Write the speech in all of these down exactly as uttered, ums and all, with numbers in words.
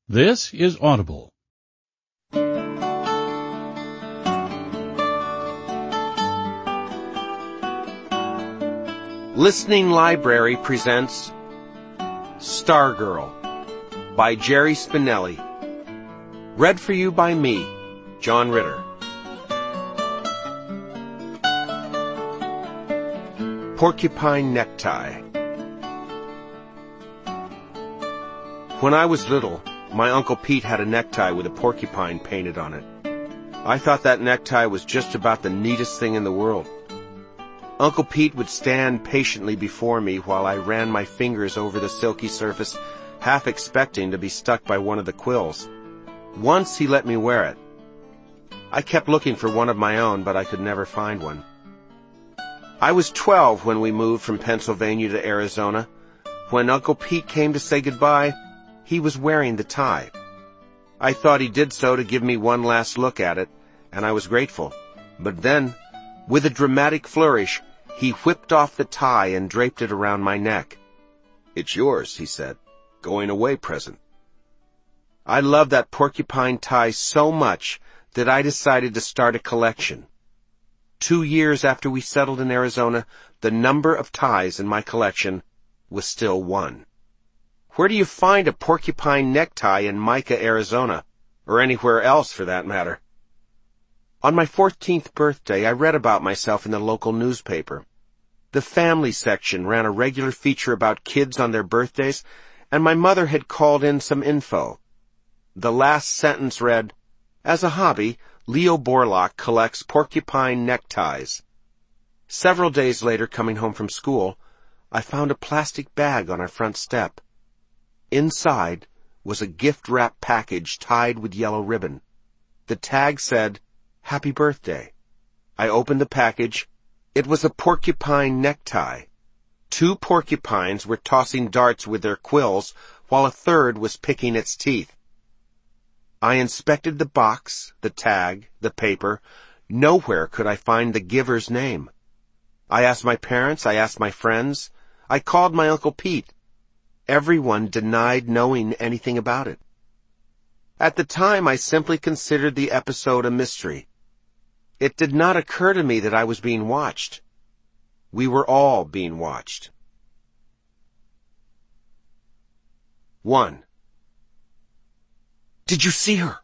This is Audible. Listening Library presents Stargirl by Jerry Spinelli. Read for you by me, John Ritter. Porcupine Necktie. When I was little, my Uncle Pete had a necktie with a porcupine painted on it. I thought that necktie was just about the neatest thing in the world. Uncle Pete would stand patiently before me while I ran my fingers over the silky surface, half expecting to be stuck by one of the quills. Once he let me wear it. I kept looking for one of my own, but I could never find one. I was twelve when we moved from Pennsylvania to Arizona. When Uncle Pete came to say goodbye, he was wearing the tie. I thought he did so to give me one last look at it, and I was grateful. But then, with a dramatic flourish, he whipped off the tie and draped it around my neck. "It's yours," he said. "Going away present." I loved that porcupine tie so much that I decided to start a collection. Two years after we settled in Arizona, the number of ties in my collection was still one. Where do you find a porcupine necktie in Mica, Arizona, or anywhere else for that matter? On my fourteenth birthday, I read about myself in the local newspaper. The family section ran a regular feature about kids on their birthdays, and my mother had called in some info. The last sentence read, "As a hobby, Leo Borlaug collects porcupine neckties." Several days later, coming home from school, I found a plastic bag on our front step. Inside was a gift-wrap package tied with yellow ribbon. The tag said, "Happy Birthday." I opened the package. It was a porcupine necktie. Two porcupines were tossing darts with their quills, while a third was picking its teeth. I inspected the box, the tag, the paper. Nowhere could I find the giver's name. I asked my parents, I asked my friends. I called my Uncle Pete. Everyone denied knowing anything about it. At the time, I simply considered the episode a mystery. It did not occur to me that I was being watched. We were all being watched. One. "Did you see her?"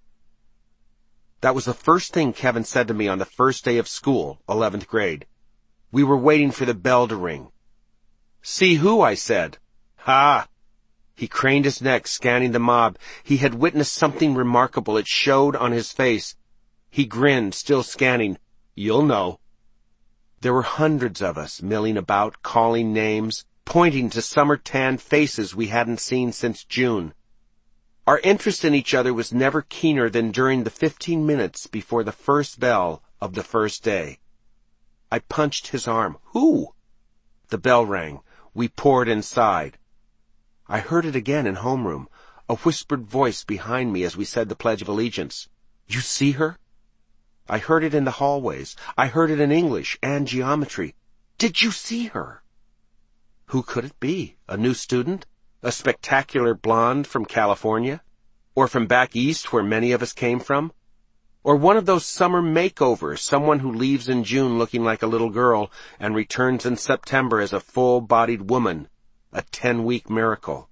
That was the first thing Kevin said to me on the first day of school, eleventh grade. We were waiting for the bell to ring. "See who?" I said. "Ha!" He craned his neck, scanning the mob. He had witnessed something remarkable. It showed on his face. He grinned, still scanning. "You'll know." There were hundreds of us milling about, calling names, pointing to summer-tanned faces we hadn't seen since June. Our interest in each other was never keener than during the fifteen minutes before the first bell of the first day. I punched his arm. "Who?" The bell rang. We poured inside. I heard it again in homeroom, a whispered voice behind me as we said the Pledge of Allegiance. "You see her?" I heard it in the hallways. I heard it in English and geometry. "Did you see her?" Who could it be? A new student? A spectacular blonde from California? Or from back east where many of us came from? Or one of those summer makeovers, someone who leaves in June looking like a little girl and returns in September as a full-bodied woman, a ten-week miracle.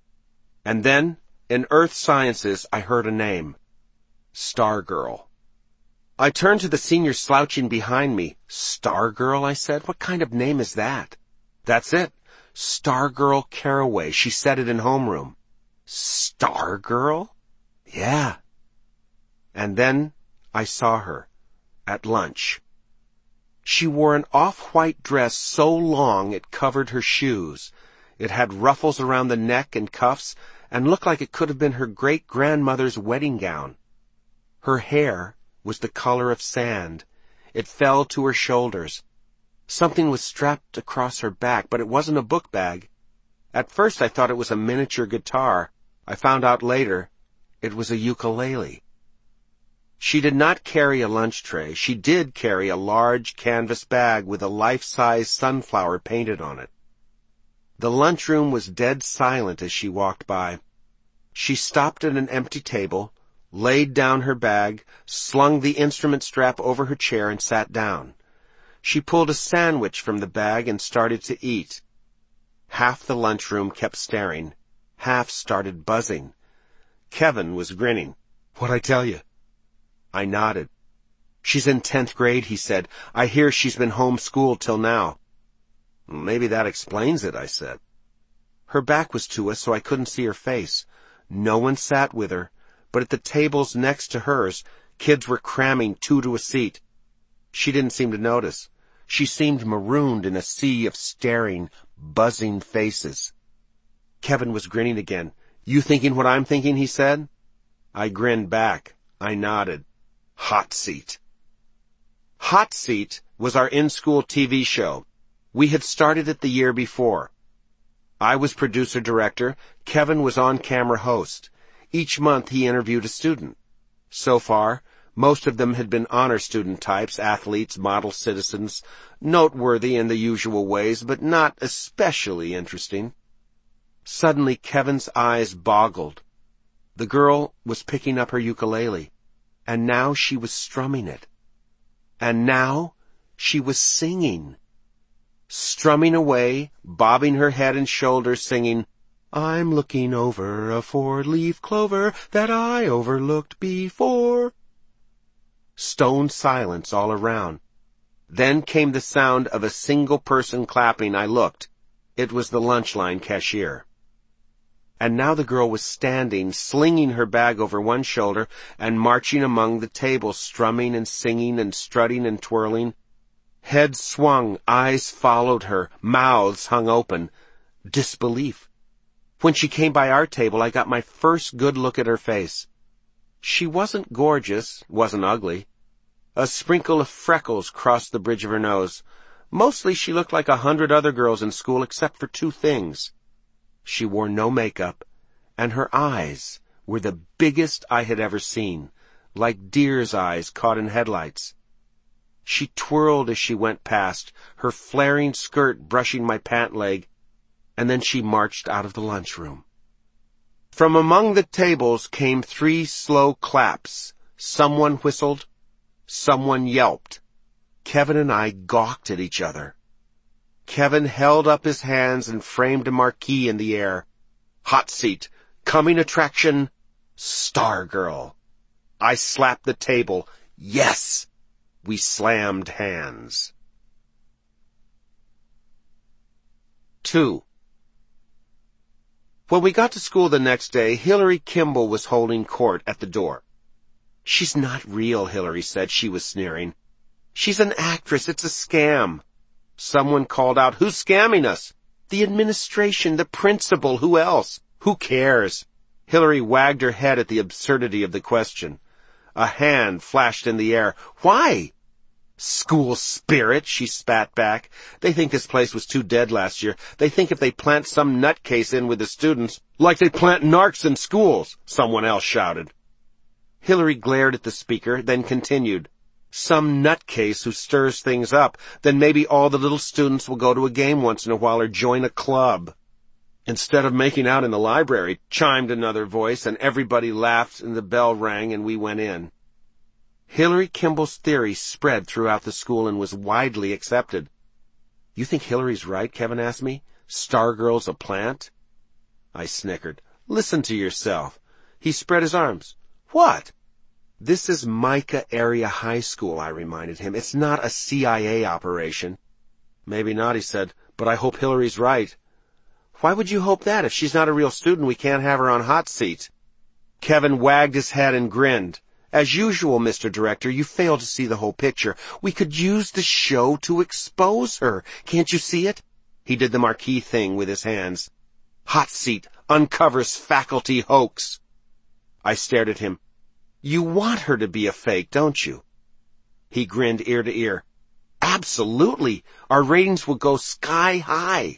And then, in Earth Sciences, I heard a name. Stargirl. I turned to the senior slouching behind me. "Stargirl?" I said. "What kind of name is that?" "That's it. Stargirl Carraway. She said it in homeroom." "Stargirl?" "Yeah." And then I saw her at lunch. She wore an off-white dress so long it covered her shoes. It had ruffles around the neck and cuffs and looked like it could have been her great-grandmother's wedding gown. Her hair was the color of sand. It fell to her shoulders. Something was strapped across her back, but it wasn't a book bag. At first I thought it was a miniature guitar. I found out later it was a ukulele. She did not carry a lunch tray. She did carry a large canvas bag with a life-size sunflower painted on it. The lunchroom was dead silent as she walked by. She stopped at an empty table, laid down her bag, slung the instrument strap over her chair, and sat down. She pulled a sandwich from the bag and started to eat. Half the lunchroom kept staring. Half started buzzing. Kevin was grinning. "What'd I tell you?" I nodded. "She's in tenth grade," he said. "I hear she's been homeschooled till now." "Maybe that explains it," I said. Her back was to us, so I couldn't see her face. No one sat with her, but at the tables next to hers, kids were cramming two to a seat. She didn't seem to notice. She seemed marooned in a sea of staring, buzzing faces. Kevin was grinning again. "You thinking what I'm thinking?" he said. I grinned back. I nodded. Hot Seat. Hot Seat was our in-school T V show. We had started it the year before. I was producer-director. Kevin was on-camera host. Each month he interviewed a student. So far, most of them had been honor student types, athletes, model citizens, noteworthy in the usual ways, but not especially interesting. Suddenly, Kevin's eyes boggled. The girl was picking up her ukulele, and now she was strumming it. And now she was singing. Strumming away, bobbing her head and shoulders, singing, "I'm looking over a four-leaf clover that I overlooked before." Stone silence all around. Then came the sound of a single person clapping. I looked. It was the lunch line cashier. And now the girl was standing, slinging her bag over one shoulder and marching among the tables, strumming and singing and strutting and twirling. Heads swung, eyes followed her, mouths hung open. Disbelief. When she came by our table, I got my first good look at her face. She wasn't gorgeous, wasn't ugly. A sprinkle of freckles crossed the bridge of her nose. Mostly she looked like a hundred other girls in school except for two things. She wore no makeup, and her eyes were the biggest I had ever seen, like deer's eyes caught in headlights. She twirled as she went past, her flaring skirt brushing my pant leg, and then she marched out of the lunchroom. From among the tables came three slow claps. Someone whistled. Someone yelped. Kevin and I gawked at each other. Kevin held up his hands and framed a marquee in the air. Hot Seat, coming attraction, Stargirl. I slapped the table. Yes! We slammed hands. Two. When we got to school the next day, Hillary Kimball was holding court at the door. "She's not real," Hillary said. She was sneering. "She's an actress. It's a scam." Someone called out, "Who's scamming us?" "The administration, the principal, who else?" "Who cares?" Hillary wagged her head at the absurdity of the question. A hand flashed in the air. "Why?" "School spirit," she spat back. "They think this place was too dead last year. They think if they plant some nutcase in with the students, like they plant narcs in schools," someone else shouted. Hillary glared at the speaker, then continued, "Some nutcase who stirs things up, then maybe all the little students will go to a game once in a while or join a club." "Instead of making out in the library," chimed another voice, and everybody laughed and the bell rang and we went in. Hillary Kimball's theory spread throughout the school and was widely accepted. "You think Hillary's right?" Kevin asked me. "Stargirl's a plant?" I snickered. "Listen to yourself." He spread his arms. "What?" "This is Micah Area High School," I reminded him. "It's not a C I A operation." "Maybe not," he said, "but I hope Hillary's right." "Why would you hope that? If she's not a real student, we can't have her on Hot Seat." Kevin wagged his head and grinned. "As usual, Mister Director, you fail to see the whole picture. We could use the show to expose her. Can't you see it?" He did the marquee thing with his hands. "Hot Seat uncovers faculty hoax." I stared at him. "You want her to be a fake, don't you?" He grinned ear to ear. "Absolutely. Our ratings will go sky high."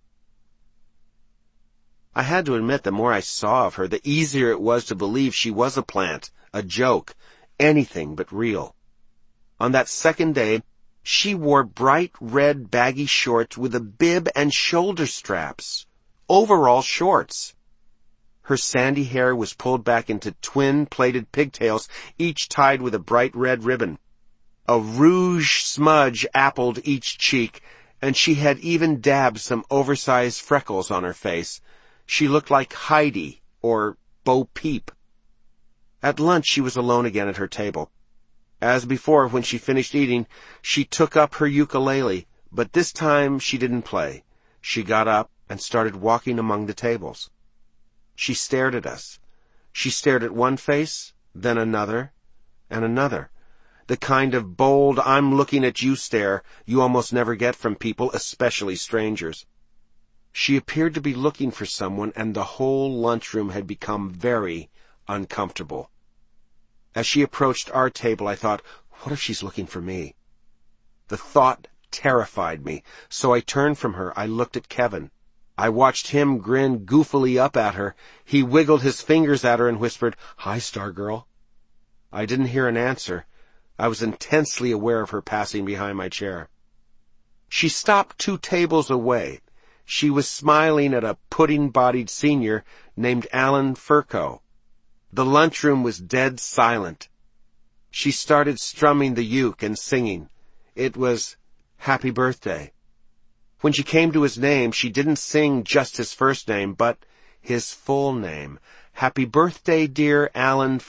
I had to admit the more I saw of her, the easier it was to believe she was a plant, a joke, anything but real. On that second day, she wore bright red baggy shorts with a bib and shoulder straps. Overall shorts. Her sandy hair was pulled back into twin plaited pigtails, each tied with a bright red ribbon. A rouge smudge appled each cheek, and she had even dabbed some oversized freckles on her face. She looked like Heidi or Bo Peep. At lunch she was alone again at her table. As before, when she finished eating, she took up her ukulele, but this time she didn't play. She got up and started walking among the tables. She stared at us. She stared at one face, then another, and another. The kind of bold, I'm looking at you stare you almost never get from people, especially strangers. She appeared to be looking for someone, and the whole lunchroom had become very uncomfortable. As she approached our table, I thought, what if she's looking for me? The thought terrified me, so I turned from her. I looked at Kevin. I watched him grin goofily up at her. He wiggled his fingers at her and whispered, "Hi, Stargirl." I didn't hear an answer. I was intensely aware of her passing behind my chair. She stopped two tables away. She was smiling at a pudding-bodied senior named Alan Furco. The lunchroom was dead silent. She started strumming the uke and singing. It was Happy Birthday. When she came to his name, she didn't sing just his first name, but his full name. Happy birthday, dear Alan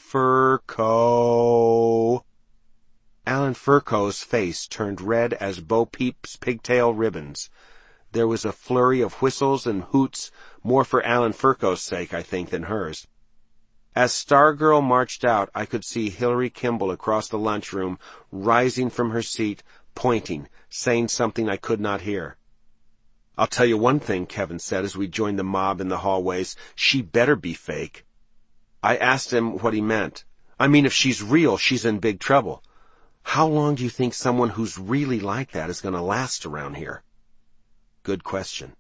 Furco. Alan Furco's face turned red as Bo Peep's pigtail ribbons. There was a flurry of whistles and hoots, more for Alan Furco's sake, I think, than hers. As Stargirl marched out, I could see Hillary Kimball across the lunchroom, rising from her seat, pointing, saying something I could not hear. "I'll tell you one thing," Kevin said as we joined the mob in the hallways. "She better be fake." I asked him what he meant. "I mean, if she's real, she's in big trouble. How long do you think someone who's really like that is going to last around here?" Good question.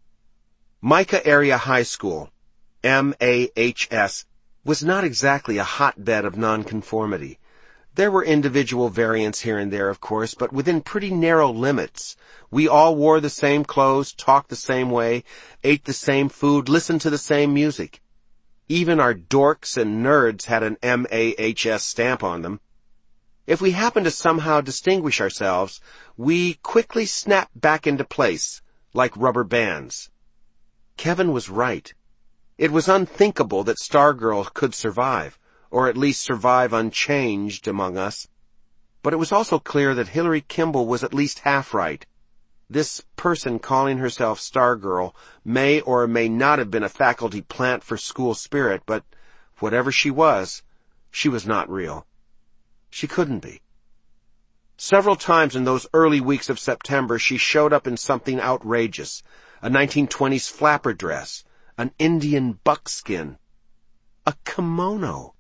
Mica Area High School, M A H S, was not exactly a hotbed of nonconformity. There were individual variants here and there, of course, but within pretty narrow limits. We all wore the same clothes, talked the same way, ate the same food, listened to the same music. Even our dorks and nerds had an M A H S stamp on them. If we happened to somehow distinguish ourselves, we quickly snapped back into place, like rubber bands. Kevin was right. It was unthinkable that Stargirl could survive, or at least survive unchanged among us. But it was also clear that Hillary Kimball was at least half right. This person calling herself Stargirl may or may not have been a faculty plant for school spirit, but whatever she was, she was not real. She couldn't be. Several times in those early weeks of September, she showed up in something outrageous. A nineteen twenties flapper dress, an Indian buckskin, a kimono.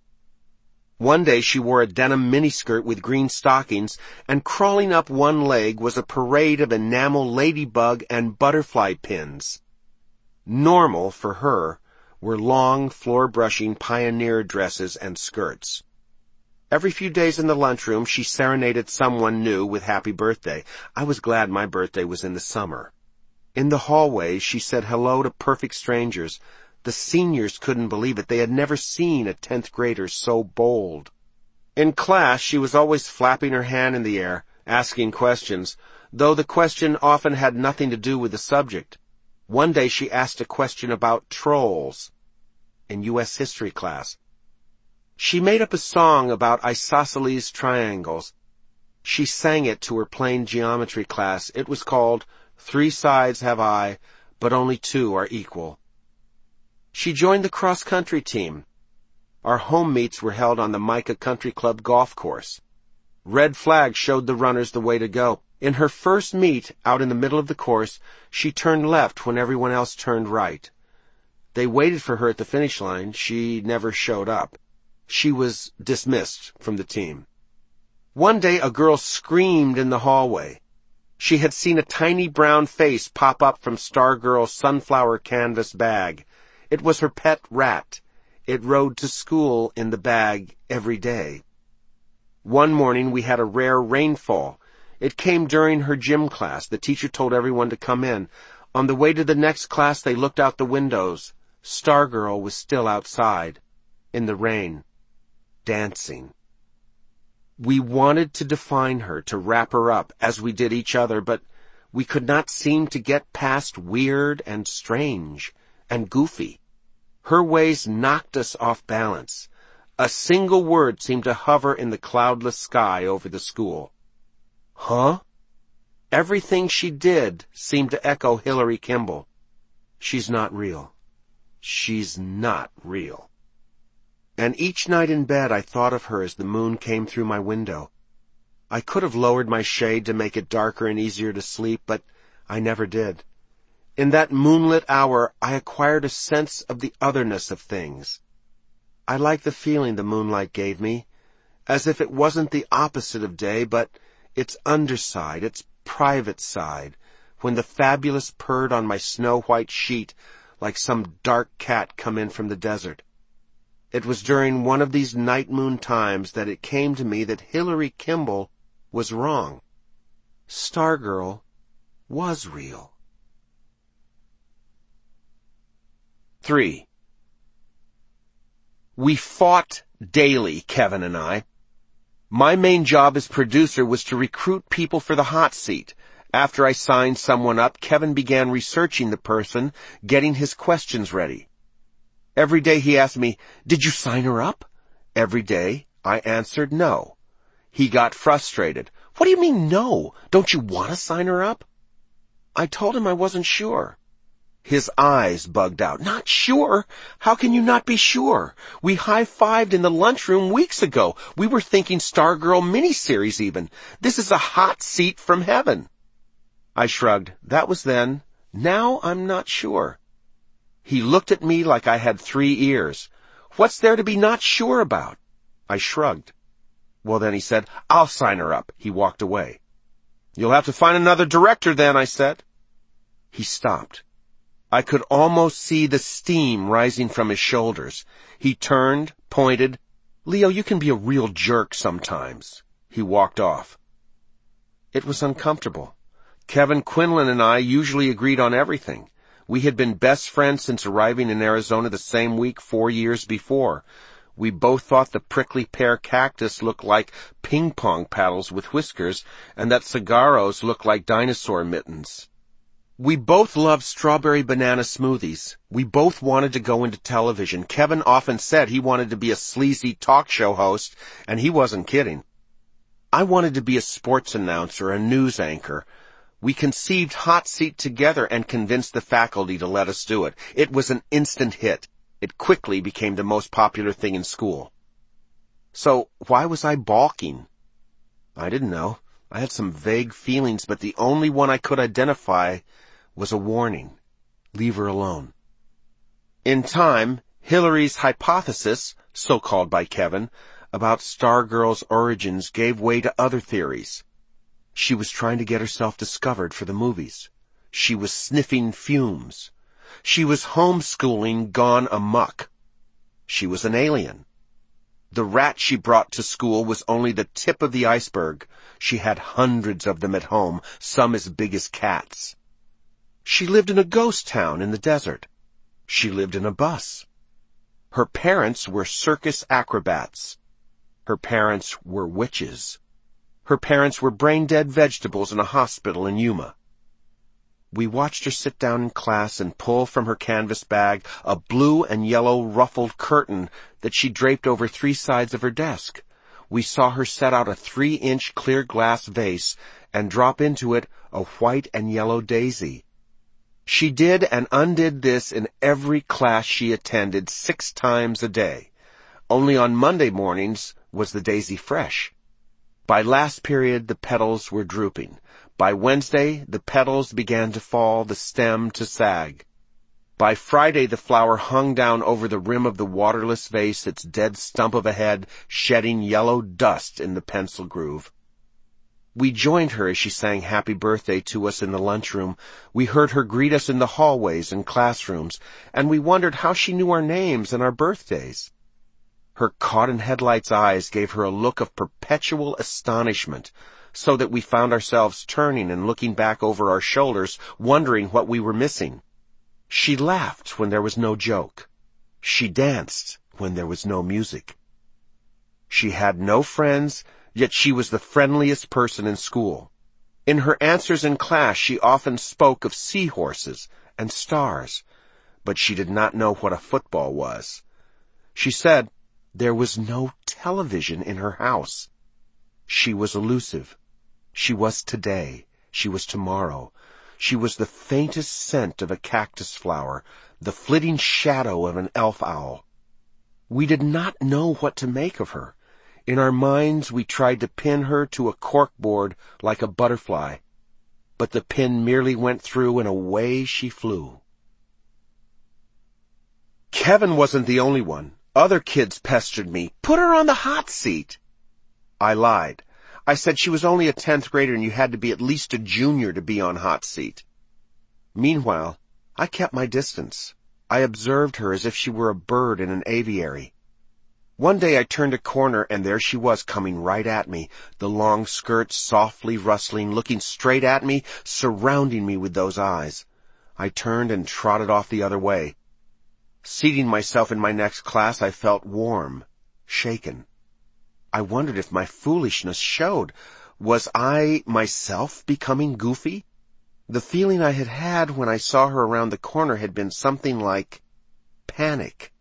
One day she wore a denim miniskirt with green stockings, and crawling up one leg was a parade of enamel ladybug and butterfly pins. Normal, for her, were long, floor-brushing pioneer dresses and skirts. Every few days in the lunchroom, she serenaded someone new with happy birthday. I was glad my birthday was in the summer. In the hallways, she said hello to perfect strangers. The seniors couldn't believe it. They had never seen a tenth grader so bold. In class, she was always flapping her hand in the air, asking questions, though the question often had nothing to do with the subject. One day she asked a question about trolls in U S history class. She made up a song about isosceles triangles. She sang it to her plane geometry class. It was called Three Sides Have I, But Only Two Are Equal. She joined the cross-country team. Our home meets were held on the Mica Country Club golf course. Red flags showed the runners the way to go. In her first meet, out in the middle of the course, she turned left when everyone else turned right. They waited for her at the finish line. She never showed up. She was dismissed from the team. One day, a girl screamed in the hallway. She had seen a tiny brown face pop up from Stargirl's sunflower canvas bag. It was her pet rat. It rode to school in the bag every day. One morning we had a rare rainfall. It came during her gym class. The teacher told everyone to come in. On the way to the next class, they looked out the windows. Stargirl was still outside, in the rain, dancing. We wanted to define her, to wrap her up, as we did each other, but we could not seem to get past weird and strange and goofy. Her ways knocked us off balance. A single word seemed to hover in the cloudless sky over the school. Huh? Everything she did seemed to echo Hillary Kimball. She's not real. She's not real. And each night in bed I thought of her as the moon came through my window. I could have lowered my shade to make it darker and easier to sleep, but I never did. In that moonlit hour, I acquired a sense of the otherness of things. I liked the feeling the moonlight gave me, as if it wasn't the opposite of day, but its underside, its private side, when the fabulous purred on my snow-white sheet like some dark cat come in from the desert. It was during one of these night moon times that it came to me that Hillary Kimball was wrong. Stargirl was real. Three. We fought daily, Kevin and I. My main job as producer was to recruit people for the hot seat. After I signed someone up, Kevin began researching the person, getting his questions ready. Every day he asked me, "Did you sign her up?" Every day I answered no. He got frustrated. "What do you mean no? Don't you want to sign her up?" I told him I wasn't sure. His eyes bugged out. "Not sure? How can you not be sure? We high-fived in the lunchroom weeks ago. We were thinking Stargirl miniseries even. This is a hot seat from heaven." I shrugged. That was then. Now I'm not sure. He looked at me like I had three ears. "What's there to be not sure about?" I shrugged. "Well, then," he said, "I'll sign her up." He walked away. "You'll have to find another director then," I said. He stopped. I could almost see the steam rising from his shoulders. He turned, pointed. "Leo, you can be a real jerk sometimes." He walked off. It was uncomfortable. Kevin Quinlan and I usually agreed on everything. We had been best friends since arriving in Arizona the same week four years before. We both thought the prickly pear cactus looked like ping-pong paddles with whiskers, and that cigarros looked like dinosaur mittens. We both loved strawberry banana smoothies. We both wanted to go into television. Kevin often said he wanted to be a sleazy talk show host, and he wasn't kidding. I wanted to be a sports announcer, a news anchor. We conceived Hot Seat together and convinced the faculty to let us do it. It was an instant hit. It quickly became the most popular thing in school. So why was I balking? I didn't know. I had some vague feelings, but the only one I could identify was a warning. Leave her alone. In time, Hillary's hypothesis, so called by Kevin, about Stargirl's origins gave way to other theories. She was trying to get herself discovered for the movies. She was sniffing fumes. She was homeschooling gone amok. She was an alien. The rat she brought to school was only the tip of the iceberg. She had hundreds of them at home, some as big as cats. She lived in a ghost town in the desert. She lived in a bus. Her parents were circus acrobats. Her parents were witches. Her parents were brain-dead vegetables in a hospital in Yuma. We watched her sit down in class and pull from her canvas bag a blue and yellow ruffled curtain that she draped over three sides of her desk. We saw her set out a three-inch clear glass vase and drop into it a white and yellow daisy. She did and undid this in every class she attended six times a day. Only on Monday mornings was the daisy fresh. By last period, the petals were drooping. By Wednesday, the petals began to fall, the stem to sag. By Friday, the flower hung down over the rim of the waterless vase, its dead stump of a head shedding yellow dust in the pencil groove. We joined her as she sang happy birthday to us in the lunchroom. We heard her greet us in the hallways and classrooms, and we wondered how she knew our names and our birthdays. Her caught-in-headlights eyes gave her a look of perpetual astonishment, so that we found ourselves turning and looking back over our shoulders, wondering what we were missing. She laughed when there was no joke. She danced when there was no music. She had no friends, yet she was the friendliest person in school. In her answers in class, she often spoke of seahorses and stars, but she did not know what a football was. She said there was no television in her house. She was elusive. She was today. She was tomorrow. She was the faintest scent of a cactus flower, the flitting shadow of an elf owl. We did not know what to make of her. In our minds, we tried to pin her to a corkboard like a butterfly, but the pin merely went through and away she flew. Kevin wasn't the only one. Other kids pestered me. Put her on the hot seat. I lied. I said she was only a tenth grader and you had to be at least a junior to be on hot seat. Meanwhile, I kept my distance. I observed her as if she were a bird in an aviary. One day I turned a corner and there she was coming right at me, the long skirt softly rustling, looking straight at me, surrounding me with those eyes. I turned and trotted off the other way. Seating myself in my next class, I felt warm, shaken. I wondered if my foolishness showed. Was I myself becoming goofy? The feeling I had had when I saw her around the corner had been something like panic.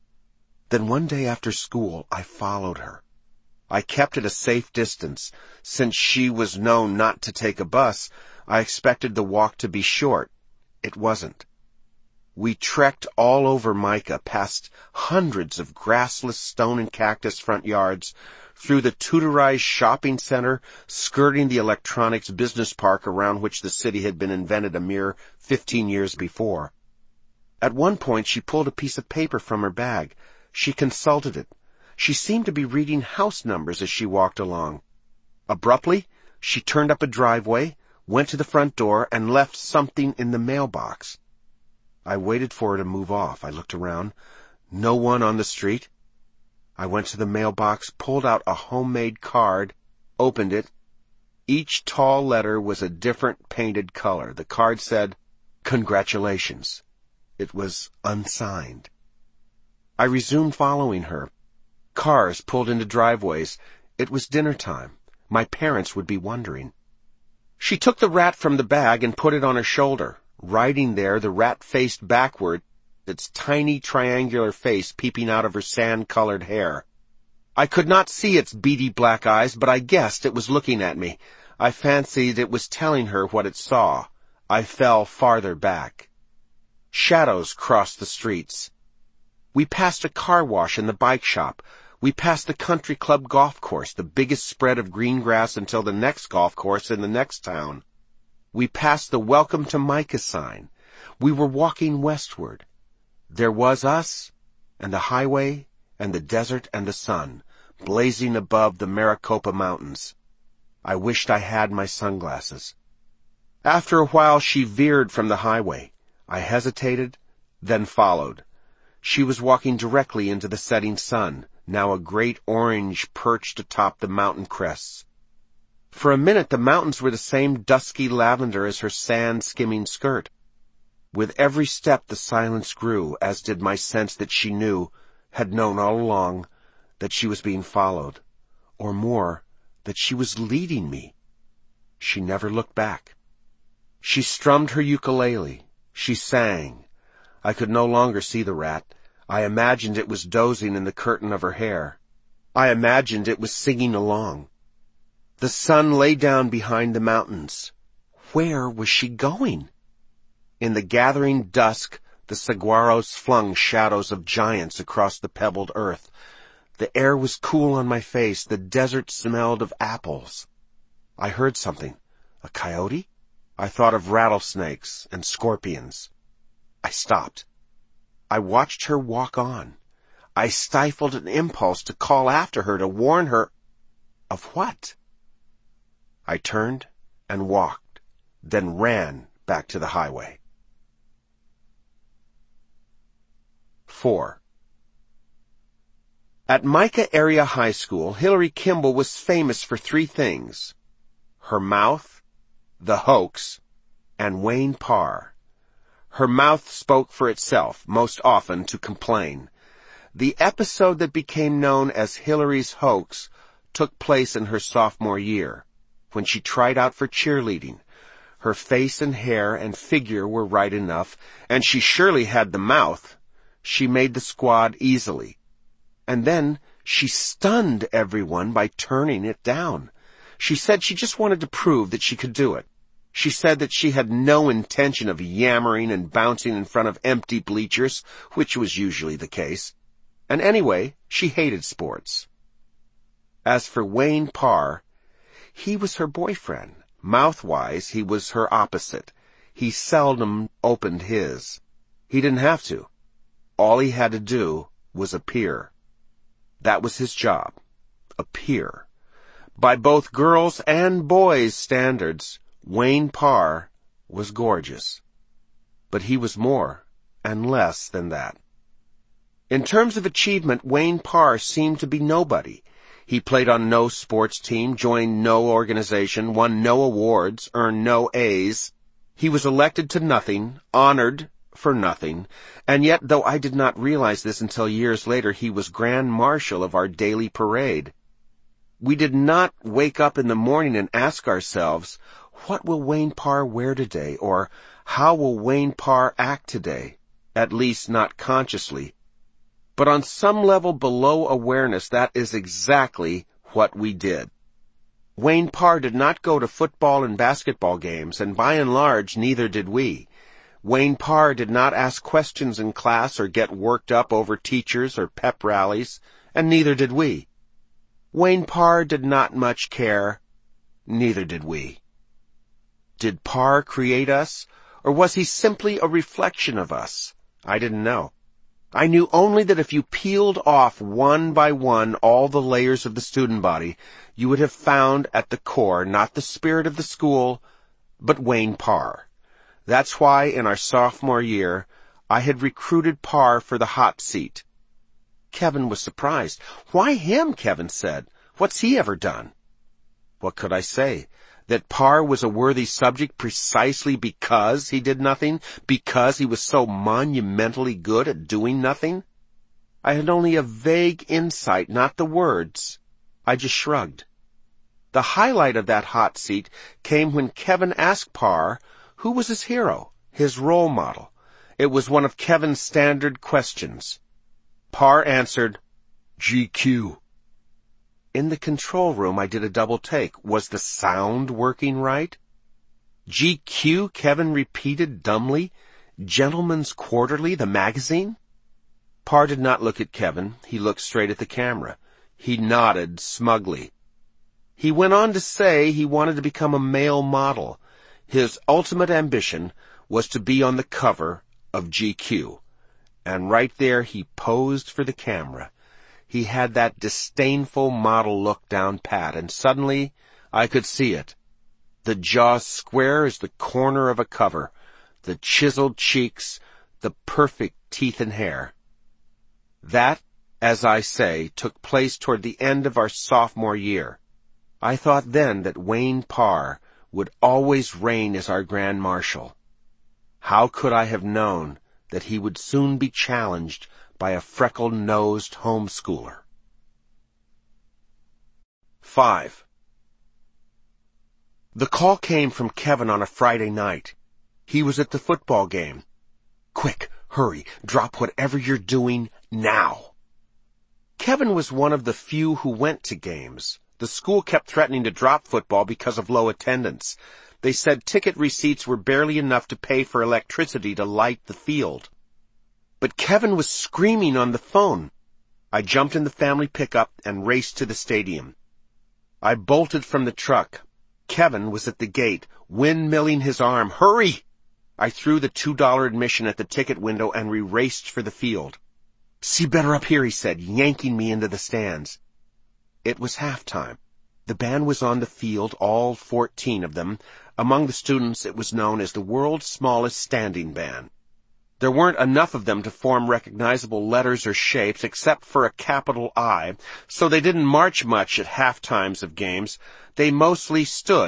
Then one day after school, I followed her. I kept at a safe distance. Since she was known not to take a bus, I expected the walk to be short. It wasn't. We trekked all over Mica, past hundreds of grassless stone and cactus front yards, through the tutorized shopping center, skirting the electronics business park around which the city had been invented a mere fifteen years before. At one point she pulled a piece of paper from her bag. She consulted it. She seemed to be reading house numbers as she walked along. Abruptly, she turned up a driveway, went to the front door, and left something in the mailbox. I waited for her to move off. I looked around. No one on the street. I went to the mailbox, pulled out a homemade card, opened it. Each tall letter was a different painted color. The card said, "Congratulations." It was unsigned. I resumed following her. Cars pulled into driveways. It was dinner time. My parents would be wondering. She took the rat from the bag and put it on her shoulder. Riding there, the rat faced backward, its tiny triangular face peeping out of her sand-colored hair. I could not see its beady black eyes, but I guessed it was looking at me. I fancied it was telling her what it saw. I fell farther back. Shadows crossed the streets. We passed a car wash and the bike shop. We passed the country club golf course, the biggest spread of green grass until the next golf course in the next town. We passed the Welcome to Mica sign. We were walking westward. There was us, and the highway, and the desert, and the sun, blazing above the Maricopa Mountains. I wished I had my sunglasses. After a while she veered from the highway. I hesitated, then followed. She was walking directly into the setting sun, now a great orange perched atop the mountain crests. For a minute the mountains were the same dusky lavender as her sand-skimming skirt. With every step the silence grew, as did my sense that she knew, had known all along, that she was being followed, or more, that she was leading me. She never looked back. She strummed her ukulele. She sang. I could no longer see the rat. I imagined it was dozing in the curtain of her hair. I imagined it was singing along. The sun lay down behind the mountains. Where was she going? In the gathering dusk, the saguaros flung shadows of giants across the pebbled earth. The air was cool on my face. The desert smelled of apples. I heard something. A coyote? I thought of rattlesnakes and scorpions. I stopped. I watched her walk on. I stifled an impulse to call after her, to warn her. Of what? I turned and walked, then ran back to the highway. Four. At Mica Area High School, Hillary Kimball was famous for three things: her mouth, the hoax, and Wayne Parr. Her mouth spoke for itself, most often to complain. The episode that became known as Hillary's hoax took place in her sophomore year, when she tried out for cheerleading. Her face and hair and figure were right enough, and she surely had the mouth. She made the squad easily. And then she stunned everyone by turning it down. She said she just wanted to prove that she could do it. She said that she had no intention of yammering and bouncing in front of empty bleachers, which was usually the case. And anyway, she hated sports. As for Wayne Parr, he was her boyfriend. Mouth-wise, he was her opposite. He seldom opened his. He didn't have to. All he had to do was appear. That was his job. Appear. By both girls' and boys' standards, Wayne Parr was gorgeous. But he was more and less than that. In terms of achievement, Wayne Parr seemed to be nobody. He played on no sports team, joined no organization, won no awards, earned no A's. He was elected to nothing, honored for nothing, and yet, though I did not realize this until years later, he was Grand Marshal of our daily parade. We did not wake up in the morning and ask ourselves, what will Wayne Parr wear today, or how will Wayne Parr act today? At least not consciously. But on some level below awareness, that is exactly what we did. Wayne Parr did not go to football and basketball games, and by and large, neither did we. Wayne Parr did not ask questions in class or get worked up over teachers or pep rallies, and neither did we. Wayne Parr did not much care, neither did we. Did Parr create us, or was he simply a reflection of us? I didn't know. I knew only that if you peeled off one by one all the layers of the student body, you would have found at the core not the spirit of the school, but Wayne Parr. That's why in our sophomore year, I had recruited Parr for the hot seat. Kevin was surprised. Why him? Kevin said. What's he ever done? What could I say? That Parr was a worthy subject precisely because he did nothing? Because he was so monumentally good at doing nothing? I had only a vague insight, not the words. I just shrugged. The highlight of that hot seat came when Kevin asked Parr who was his hero, his role model. It was one of Kevin's standard questions. Parr answered, G Q. In the control room, I did a double take. Was the sound working right? G Q, Kevin repeated dumbly. Gentleman's Quarterly, the magazine? Parr did not look at Kevin. He looked straight at the camera. He nodded smugly. He went on to say he wanted to become a male model. His ultimate ambition was to be on the cover of G Q. And right there he posed for the camera. He had that disdainful model look down pat, and suddenly I could see it. The jaw square as the corner of a cover, the chiseled cheeks, the perfect teeth and hair. That, as I say, took place toward the end of our sophomore year. I thought then that Wayne Parr would always reign as our Grand Marshal. How could I have known that he would soon be challenged by a freckle-nosed homeschooler? Five. The call came from Kevin on a Friday night. He was at the football game. Quick, hurry, drop whatever you're doing now. Kevin was one of the few who went to games. The school kept threatening to drop football because of low attendance. They said ticket receipts were barely enough to pay for electricity to light the field. But Kevin was screaming on the phone. I jumped in the family pickup and raced to the stadium. I bolted from the truck. Kevin was at the gate, windmilling his arm. Hurry! I threw the two dollar admission at the ticket window and we raced for the field. See better up here, he said, yanking me into the stands. It was halftime. The band was on the field, all fourteen of them. Among the students, it was known as the world's smallest standing band. There weren't enough of them to form recognizable letters or shapes except for a capital I, so they didn't march much at half times of games. They mostly stood,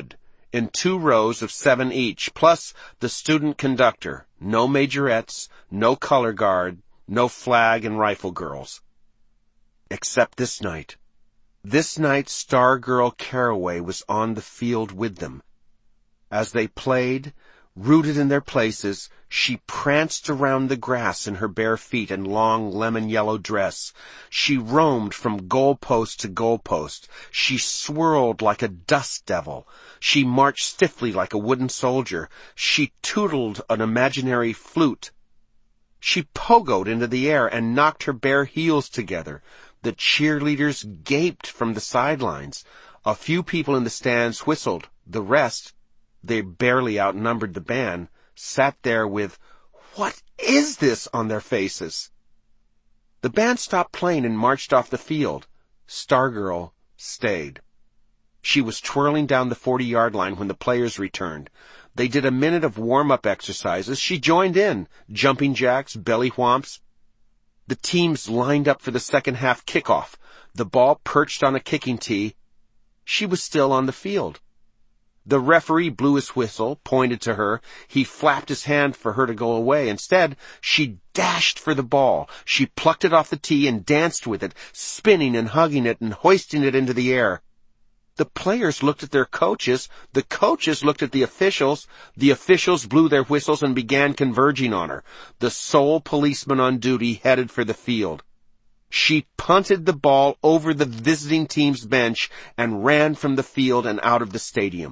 in two rows of seven each, plus the student conductor. No majorettes, no color guard, no flag and rifle girls. Except this night. This night Stargirl Caraway was on the field with them. As they played, rooted in their places, she pranced around the grass in her bare feet and long lemon-yellow dress. She roamed from goalpost to goalpost. She swirled like a dust devil. She marched stiffly like a wooden soldier. She tootled an imaginary flute. She pogoed into the air and knocked her bare heels together. The cheerleaders gaped from the sidelines. A few people in the stands whistled. The rest, they barely outnumbered the band, sat there with, "What is this?" on their faces. The band stopped playing and marched off the field. Stargirl stayed. She was twirling down the forty-yard line when the players returned. They did a minute of warm-up exercises. She joined in, jumping jacks, belly whomps. The teams lined up for the second half kickoff. The ball perched on a kicking tee. She was still on the field. The referee blew his whistle, pointed to her. He flapped his hand for her to go away. Instead, she dashed for the ball. She plucked it off the tee and danced with it, spinning and hugging it and hoisting it into the air. The players looked at their coaches. The coaches looked at the officials. The officials blew their whistles and began converging on her. The sole policeman on duty headed for the field. She punted the ball over the visiting team's bench and ran from the field and out of the stadium.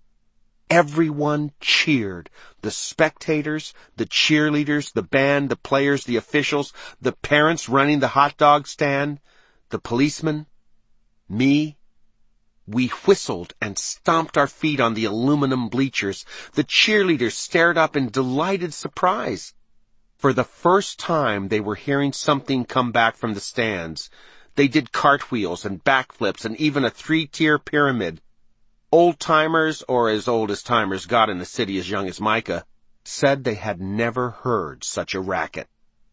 Everyone cheered. The spectators, the cheerleaders, the band, the players, the officials, the parents running the hot dog stand, the policeman, me. We whistled and stomped our feet on the aluminum bleachers. The cheerleaders stared up in delighted surprise. For the first time, they were hearing something come back from the stands. They did cartwheels and backflips and even a three-tier pyramid. Old-timers, or as old as timers got in a city as young as Micah, said they had never heard such a racket.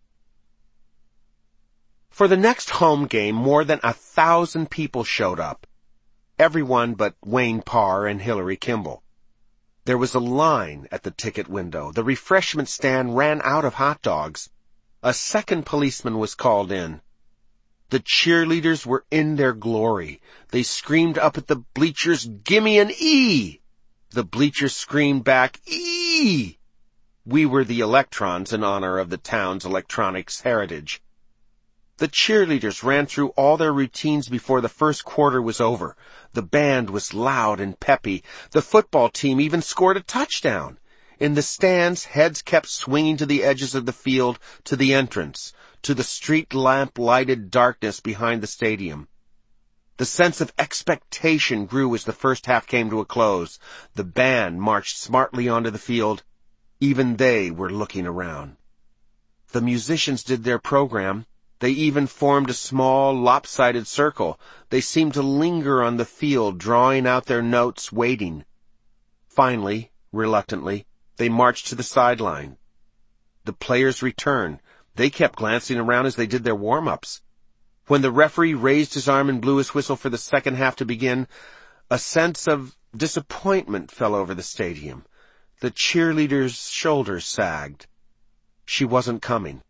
For the next home game, more than a thousand people showed up. Everyone but Wayne Parr and Hillary Kimball. There was a line at the ticket window. The refreshment stand ran out of hot dogs. A second policeman was called in. The cheerleaders were in their glory. They screamed up at the bleachers, "Gimme an E!" The bleachers screamed back, "E!" We were the electrons in honor of the town's electronics heritage. The cheerleaders ran through all their routines before the first quarter was over. The band was loud and peppy. The football team even scored a touchdown. In the stands, heads kept swinging to the edges of the field, to the entrance, to the street lamp-lighted darkness behind the stadium. The sense of expectation grew as the first half came to a close. The band marched smartly onto the field. Even they were looking around. The musicians did their program. They even formed a small, lopsided circle. They seemed to linger on the field, drawing out their notes, waiting. Finally, reluctantly, they marched to the sideline. The players returned. They kept glancing around as they did their warm-ups. When the referee raised his arm and blew his whistle for the second half to begin, a sense of disappointment fell over the stadium. The cheerleader's shoulders sagged. She wasn't coming.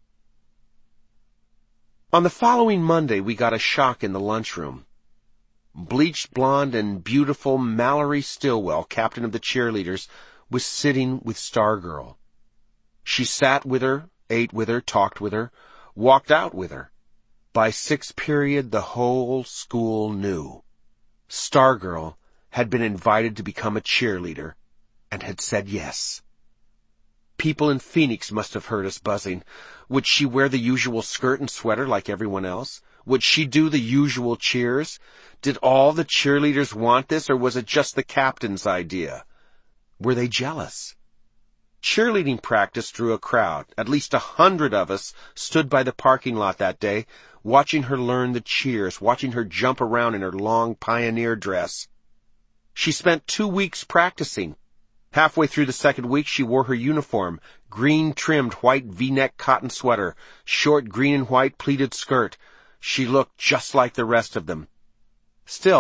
On the following Monday, we got a shock in the lunchroom. Bleached blonde and beautiful Mallory Stillwell, captain of the cheerleaders, was sitting with Stargirl. She sat with her, ate with her, talked with her, walked out with her. By sixth period, the whole school knew. Stargirl had been invited to become a cheerleader and had said yes. People in Phoenix must have heard us buzzing. Would she wear the usual skirt and sweater like everyone else? Would she do the usual cheers? Did all the cheerleaders want this, or was it just the captain's idea? Were they jealous? Cheerleading practice drew a crowd. At least a hundred of us stood by the parking lot that day, watching her learn the cheers, watching her jump around in her long pioneer dress. She spent two weeks practicing. Halfway through the second week, she wore her uniform, green-trimmed white V-neck cotton sweater, short green and white pleated skirt. She looked just like the rest of them. Still,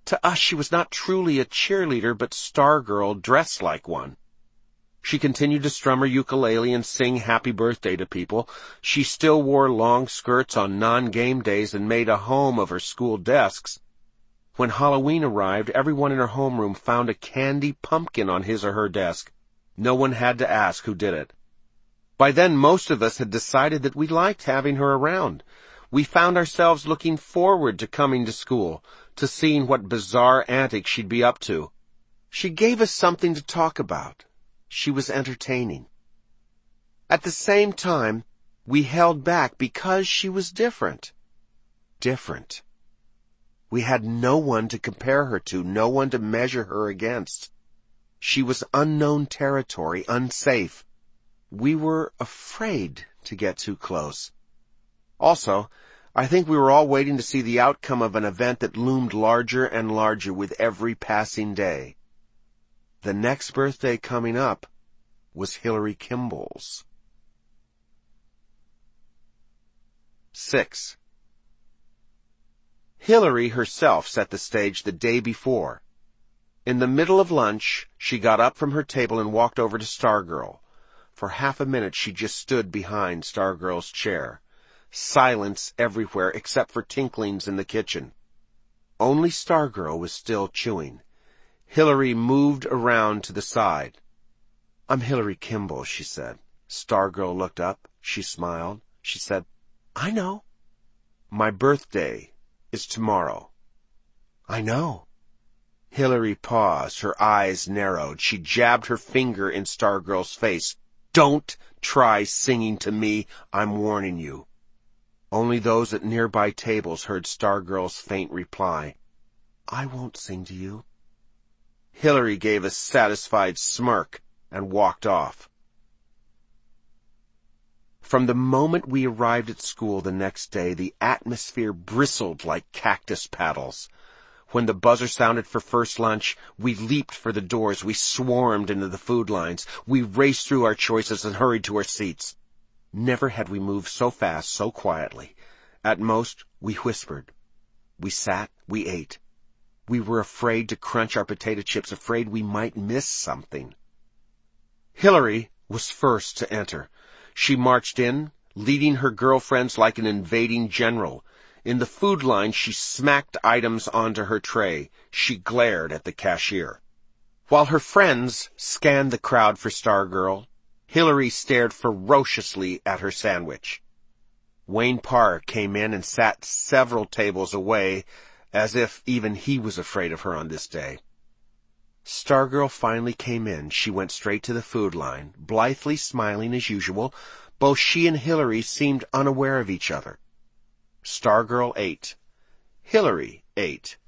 To us, she was not truly a cheerleader, but Stargirl dressed like one. She continued to strum her ukulele and sing happy birthday to people. She still wore long skirts on non-game days and made a home of her school desks. When Halloween arrived, everyone in her homeroom found a candy pumpkin on his or her desk. No one had to ask who did it. By then, most of us had decided that we liked having her around. We found ourselves looking forward to coming to school, to seeing what bizarre antics she'd be up to. She gave us something to talk about. She was entertaining. At the same time, we held back because she was different. Different. We had no one to compare her to, no one to measure her against. She was unknown territory, unsafe. We were afraid to get too close. Also, I think we were all waiting to see the outcome of an event that loomed larger and larger with every passing day. The next birthday coming up was Hillary Kimball's. Six. Hillary herself set the stage the day before. In the middle of lunch, she got up from her table and walked over to Stargirl. For half a minute she just stood behind Stargirl's chair. Silence everywhere except for tinklings in the kitchen. Only Stargirl was still chewing. Hillary moved around to the side. "I'm Hillary Kimball," she said. Stargirl looked up. She smiled. She said, "I know." "My birthday is tomorrow." "I know." Hillary paused. Her eyes narrowed. She jabbed her finger in Stargirl's face. "Don't try singing to me. I'm warning you." Only those at nearby tables heard Stargirl's faint reply. "I won't sing to you." Hillary gave a satisfied smirk and walked off. From the moment we arrived at school the next day, the atmosphere bristled like cactus paddles. When the buzzer sounded for first lunch, we leaped for the doors. We swarmed into the food lines. We raced through our choices and hurried to our seats. Never had we moved so fast, so quietly. At most, we whispered. We sat, we ate. We were afraid to crunch our potato chips, afraid we might miss something. Hillary was first to enter. She marched in, leading her girlfriends like an invading general. In the food line, she smacked items onto her tray. She glared at the cashier. While her friends scanned the crowd for Stargirl, Hillary stared ferociously at her sandwich. Wayne Parr came in and sat several tables away, as if even he was afraid of her on this day. Stargirl finally came in. She went straight to the food line, blithely smiling as usual. Both she and Hillary seemed unaware of each other. Stargirl ate. Hillary ate.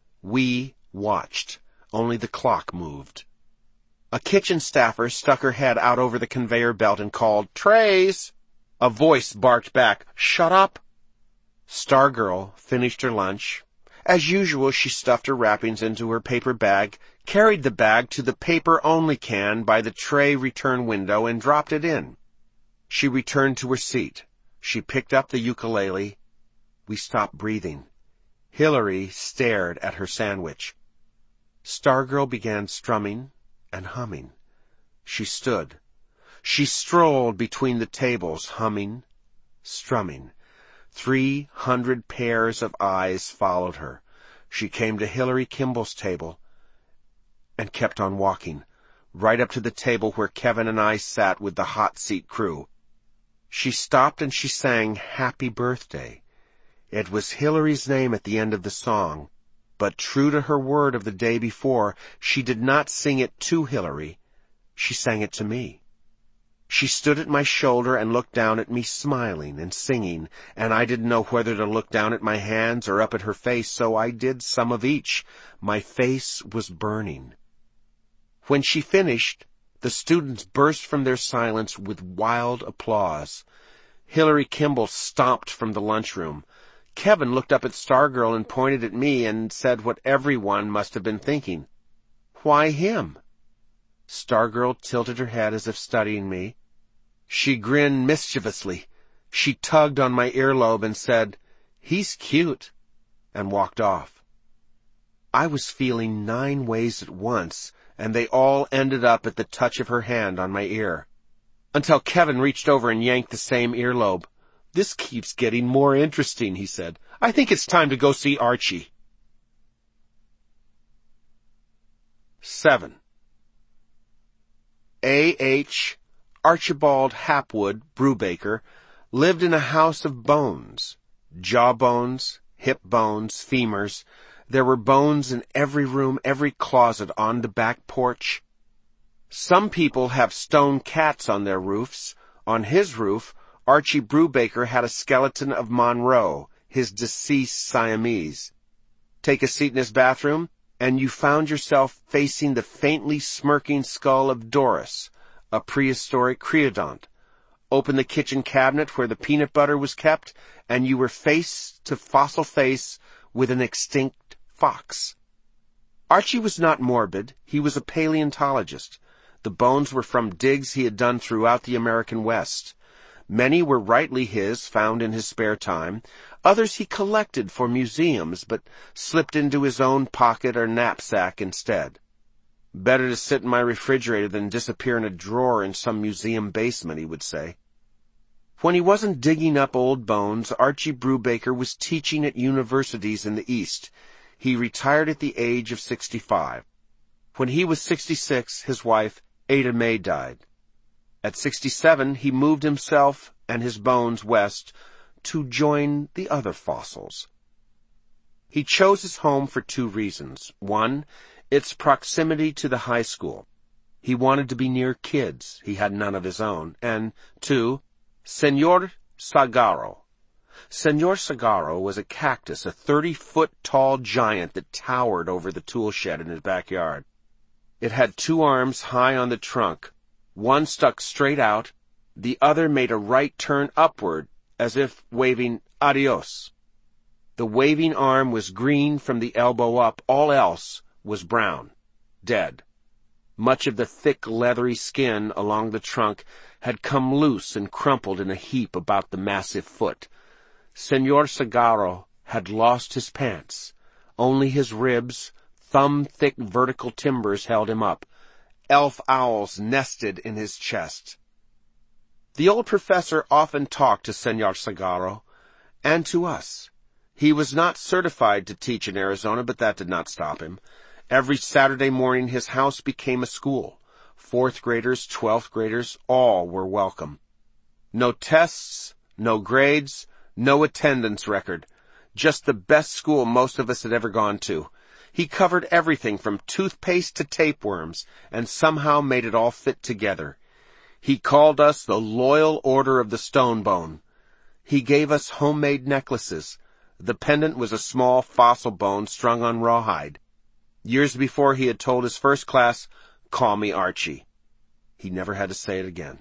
We watched. Only the clock moved. A kitchen staffer stuck her head out over the conveyor belt and called, "Trays!" A voice barked back, "Shut up!" Stargirl finished her lunch. As usual, she stuffed her wrappings into her paper bag, carried the bag to the paper-only can by the tray return window, and dropped it in. She returned to her seat. She picked up the ukulele. We stopped breathing. Hillary stared at her sandwich. Stargirl began strumming and humming. She stood. She strolled between the tables, humming, strumming. Three hundred pairs of eyes followed her. She came to Hillary Kimball's table and kept on walking, right up to the table where Kevin and I sat with the hot seat crew. She stopped and she sang Happy Birthday. It was Hillary's name at the end of the song, but true to her word of the day before, she did not sing it to Hillary. She sang it to me. She stood at my shoulder and looked down at me, smiling and singing, and I didn't know whether to look down at my hands or up at her face, so I did some of each. My face was burning. When she finished, the students burst from their silence with wild applause. Hillary Kimball stomped from the lunchroom. Kevin looked up at Stargirl and pointed at me and said what everyone must have been thinking. "Why him?" Stargirl tilted her head as if studying me. She grinned mischievously. She tugged on my earlobe and said, "He's cute," and walked off. I was feeling nine ways at once, and they all ended up at the touch of her hand on my ear. Until Kevin reached over and yanked the same earlobe. "This keeps getting more interesting," he said. "I think it's time to go see Archie." Seven. A. H. Archibald Hapwood Brubaker lived in a house of bones. Jaw bones, hip bones, femurs. There were bones in every room, every closet, on the back porch. Some people have stone cats on their roofs. On his roof, Archie Brubaker had a skeleton of Monroe, his deceased Siamese. Take a seat in his bathroom, and you found yourself facing the faintly smirking skull of Doris, a prehistoric creodont. Open the kitchen cabinet where the peanut butter was kept, and you were face to fossil face with an extinct fox. Archie was not morbid. He was a paleontologist. The bones were from digs he had done throughout the American West. Many were rightly his, found in his spare time. Others he collected for museums, but slipped into his own pocket or knapsack instead. "Better to sit in my refrigerator than disappear in a drawer in some museum basement," he would say. When he wasn't digging up old bones, Archie Brubaker was teaching at universities in the East. He retired at the age of sixty-five. When he was sixty-six, his wife, Ada May, died. At sixty-seven, he moved himself and his bones west to join the other fossils. He chose his home for two reasons. One, its proximity to the high school. He wanted to be near kids. He had none of his own. And two, Senor Sagaro. Senor Sagaro was a cactus, a thirty-foot-tall giant that towered over the tool shed in his backyard. It had two arms high on the trunk. One stuck straight out, the other made a right turn upward, as if waving adios. The waving arm was green from the elbow up, all else was brown, dead. Much of the thick, leathery skin along the trunk had come loose and crumpled in a heap about the massive foot. Senor Sagaro had lost his pants. Only his ribs, thumb-thick vertical timbers held him up. Elf owls nested in his chest. The old professor often talked to Senor Sagaro, and to us. He was not certified to teach in Arizona, but that did not stop him. Every Saturday morning his house became a school. Fourth graders, twelfth graders, all were welcome. No tests, no grades, no attendance record. Just the best school most of us had ever gone to. He covered everything from toothpaste to tapeworms, and somehow made it all fit together. He called us the Loyal Order of the Stone Bone. He gave us homemade necklaces. The pendant was a small fossil bone strung on rawhide. Years before he had told his first class, "Call me Archie." He never had to say it again.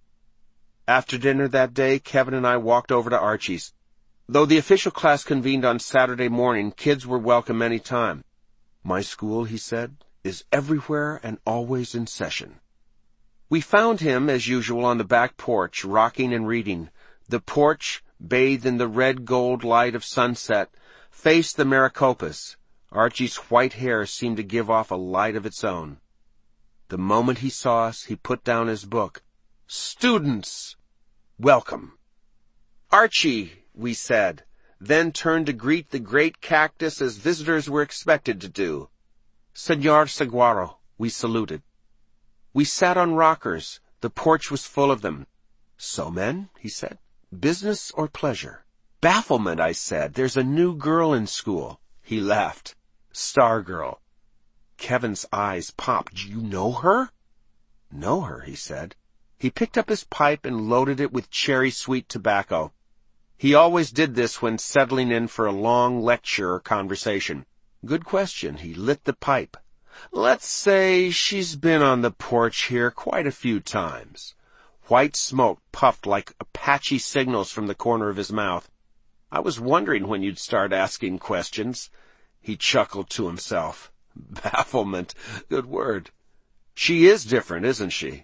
After dinner that day, Kevin and I walked over to Archie's. Though the official class convened on Saturday morning, kids were welcome any time. "My school," he said, "is everywhere and always in session." We found him, as usual, on the back porch, rocking and reading. The porch, bathed in the red-gold light of sunset, faced the Maricopas. Archie's white hair seemed to give off a light of its own. The moment he saw us, he put down his book. "Students, welcome." "Archie," we said, then turned to greet the great cactus as visitors were expected to do. "Senor Sagaro," we saluted. We sat on rockers. The porch was full of them. "So, men," he said, "business or pleasure?" "Bafflement," I said. "There's a new girl in school." He laughed. "Star Girl." Kevin's eyes popped. "Do you know her?" "Know her," he said. He picked up his pipe and loaded it with cherry-sweet tobacco. He always did this when settling in for a long lecture or conversation. "Good question." He lit the pipe. "Let's say she's been on the porch here quite a few times." White smoke puffed like Apache signals from the corner of his mouth. "I was wondering when you'd start asking questions." He chuckled to himself. "Bafflement. Good word. She is different, isn't she?"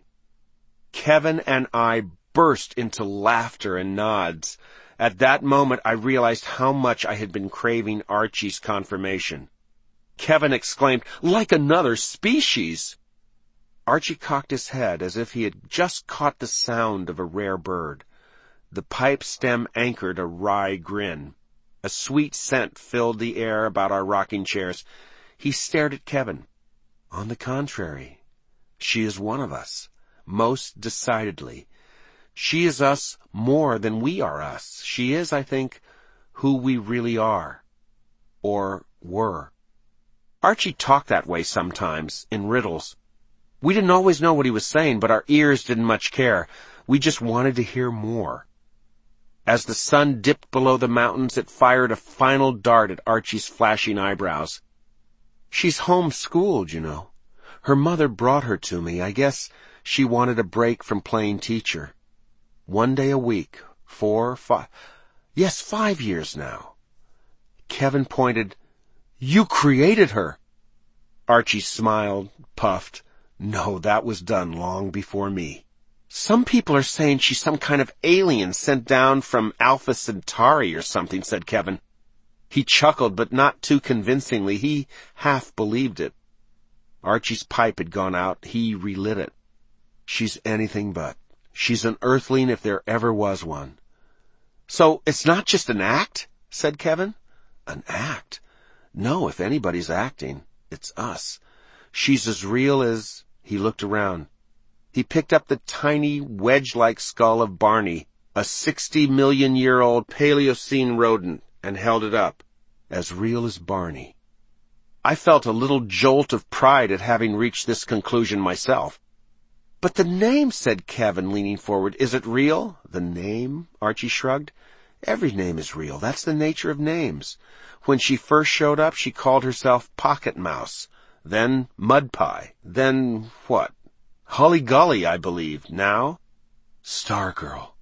Kevin and I burst into laughter and nods. At that moment I realized how much I had been craving Archie's confirmation. Kevin exclaimed, "Like another species!" Archie cocked his head as if he had just caught the sound of a rare bird. The pipe stem anchored a wry grin. A sweet scent filled the air about our rocking chairs. He stared at Kevin. "On the contrary, she is one of us, most decidedly. She is us more than we are us. She is, I think, who we really are. Or were." Archie talked that way sometimes, in riddles. We didn't always know what he was saying, but our ears didn't much care. We just wanted to hear more. As the sun dipped below the mountains, it fired a final dart at Archie's flashing eyebrows. "She's home-schooled, you know. Her mother brought her to me. I guess she wanted a break from playing teacher. One day a week, four, five, yes, five years now." Kevin pointed. "You created her." Archie smiled, puffed. "No, that was done long before me." "Some people are saying she's some kind of alien sent down from Alpha Centauri or something," said Kevin. He chuckled, but not too convincingly. He half believed it. Archie's pipe had gone out. He relit it. "She's anything but. She's an earthling if there ever was one." "So it's not just an act?" said Kevin. "An act? No, if anybody's acting, it's us. She's as real as—" He looked around. He picked up the tiny, wedge-like skull of Barney, a sixty-million-year-old Paleocene rodent, and held it up. "As real as Barney." I felt a little jolt of pride at having reached this conclusion myself. "But the name," said Kevin, leaning forward. "Is it real?" "The name?" Archie shrugged. "Every name is real. That's the nature of names. When she first showed up, she called herself Pocket Mouse. Then Mud Pie. Then what? Hully Gully, I believe. Now? Stargirl."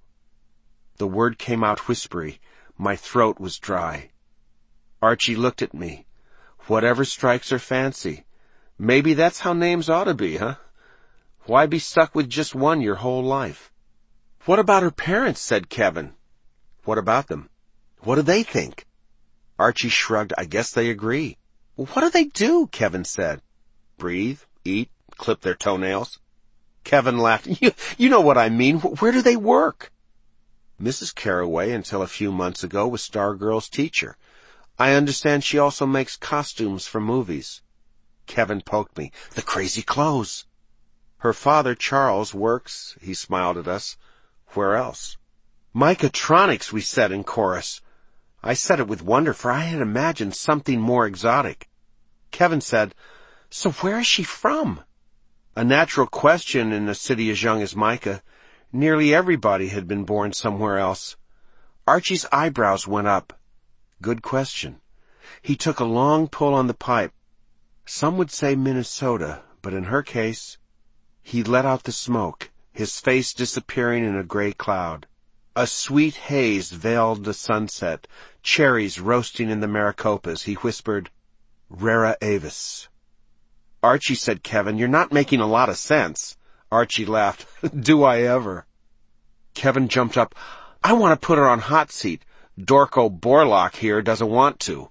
The word came out whispery. My throat was dry. Archie looked at me. "Whatever strikes her fancy. Maybe that's how names ought to be, huh? Why be stuck with just one your whole life?" "What about her parents?" said Kevin. "What about them? What do they think?" Archie shrugged. "I guess they agree." "What do they do?" Kevin said. "Breathe, eat, clip their toenails." Kevin laughed. You, you know what I mean. Where do they work?" "Missus Carroway, until a few months ago, was Stargirl's teacher. I understand she also makes costumes for movies." Kevin poked me. "The crazy clothes." "Her father, Charles, works," he smiled at us. "Where else?" "Micatronics," we said in chorus. I said it with wonder, for I had imagined something more exotic. Kevin said, "So where is she from?" A natural question in a city as young as Mica. Nearly everybody had been born somewhere else. Archie's eyebrows went up. "Good question." He took a long pull on the pipe. "Some would say Minnesota, but in her case—" He let out the smoke, his face disappearing in a gray cloud. A sweet haze veiled the sunset, cherries roasting in the Maricopas. He whispered, "Rara avis." "Archie," said Kevin, "you're not making a lot of sense." Archie laughed. "Do I ever?" Kevin jumped up. "I want to put her on hot seat. Dorco Borlaug here doesn't want to."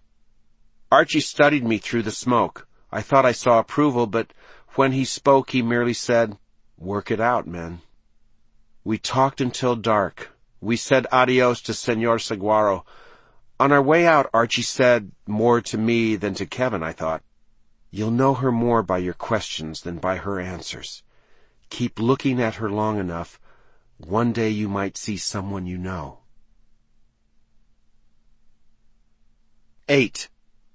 Archie studied me through the smoke. I thought I saw approval, but when he spoke, he merely said, "Work it out, men." We talked until dark. We said adios to Senor Saguaro. On our way out, Archie said, more to me than to Kevin, I thought, "You'll know her more by your questions than by her answers. Keep looking at her long enough. One day you might see someone you know." Eight.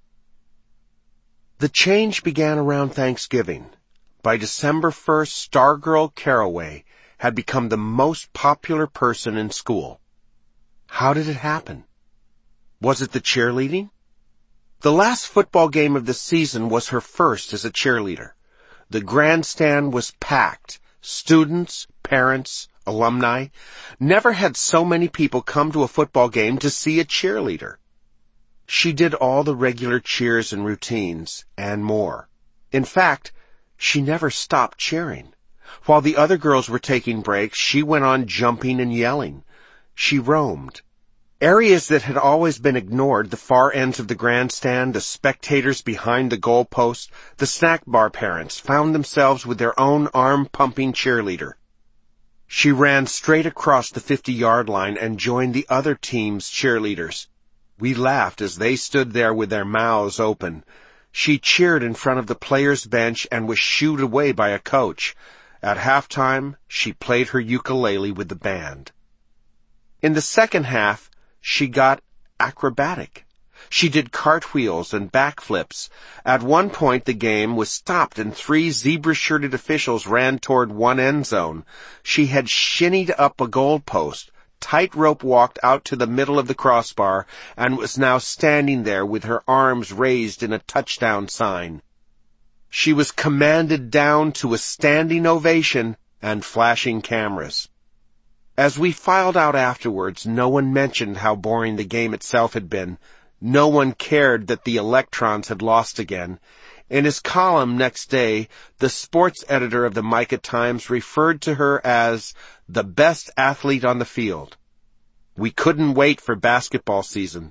The change began around Thanksgiving. By December first, Stargirl Carroway had become the most popular person in school. How did it happen? Was it the cheerleading? The last football game of the season was her first as a cheerleader. The grandstand was packed. Students, parents, alumni. Never had so many people come to a football game to see a cheerleader. She did all the regular cheers and routines, and more. In fact, she never stopped cheering. While the other girls were taking breaks, she went on jumping and yelling. She roamed. Areas that had always been ignored, the far ends of the grandstand, the spectators behind the goalpost, the snack bar parents, found themselves with their own arm-pumping cheerleader. She ran straight across the fifty-yard line and joined the other team's cheerleaders. We laughed as they stood there with their mouths open. She cheered in front of the players' bench and was shooed away by a coach. At halftime, she played her ukulele with the band. In the second half, she got acrobatic. She did cartwheels and backflips. At one point the game was stopped and three zebra-shirted officials ran toward one end zone. She had shinnied up a goalpost, tightrope walked out to the middle of the crossbar, and was now standing there with her arms raised in a touchdown sign. She was commanded down to a standing ovation and flashing cameras. As we filed out afterwards, no one mentioned how boring the game itself had been. No one cared that the Electrons had lost again. In his column next day, the sports editor of the Micah Times referred to her as the best athlete on the field. We couldn't wait for basketball season.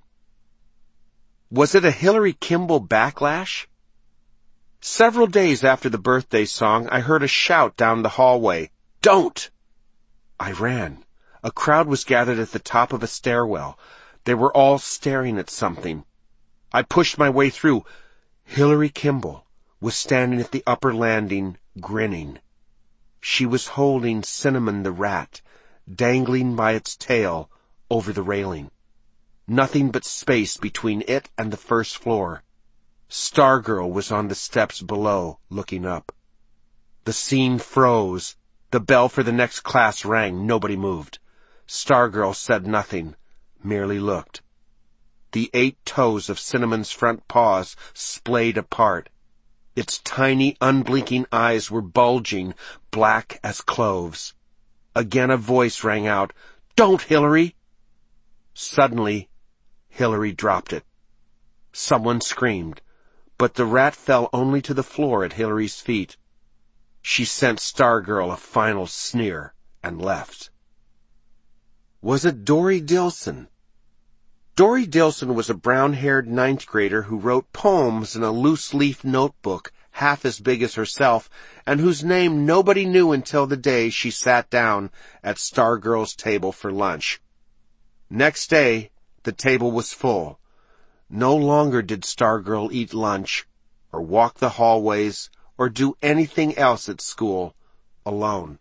Was it a Hillary Kimball backlash? Several days after the birthday song, I heard a shout down the hallway. "Don't!" I ran. A crowd was gathered at the top of a stairwell. They were all staring at something. I pushed my way through. Hillary Kimball was standing at the upper landing, grinning. She was holding Cinnamon the rat, dangling by its tail over the railing. Nothing but space between it and the first floor. Stargirl was on the steps below, looking up. The scene froze. The bell for the next class rang. Nobody moved. Stargirl said nothing, merely looked. The eight toes of Cinnamon's front paws splayed apart. Its tiny, unblinking eyes were bulging, black as cloves. Again a voice rang out, "Don't, Hillary!" Suddenly, Hillary dropped it. Someone screamed, but the rat fell only to the floor at Hillary's feet. She sent Stargirl a final sneer and left. Was it Dory Dilson? Dory Dilson was a brown-haired ninth grader who wrote poems in a loose-leaf notebook half as big as herself, and whose name nobody knew until the day she sat down at Stargirl's table for lunch. Next day, the table was full. No longer did Stargirl eat lunch, or walk the hallways, or do anything else at school alone.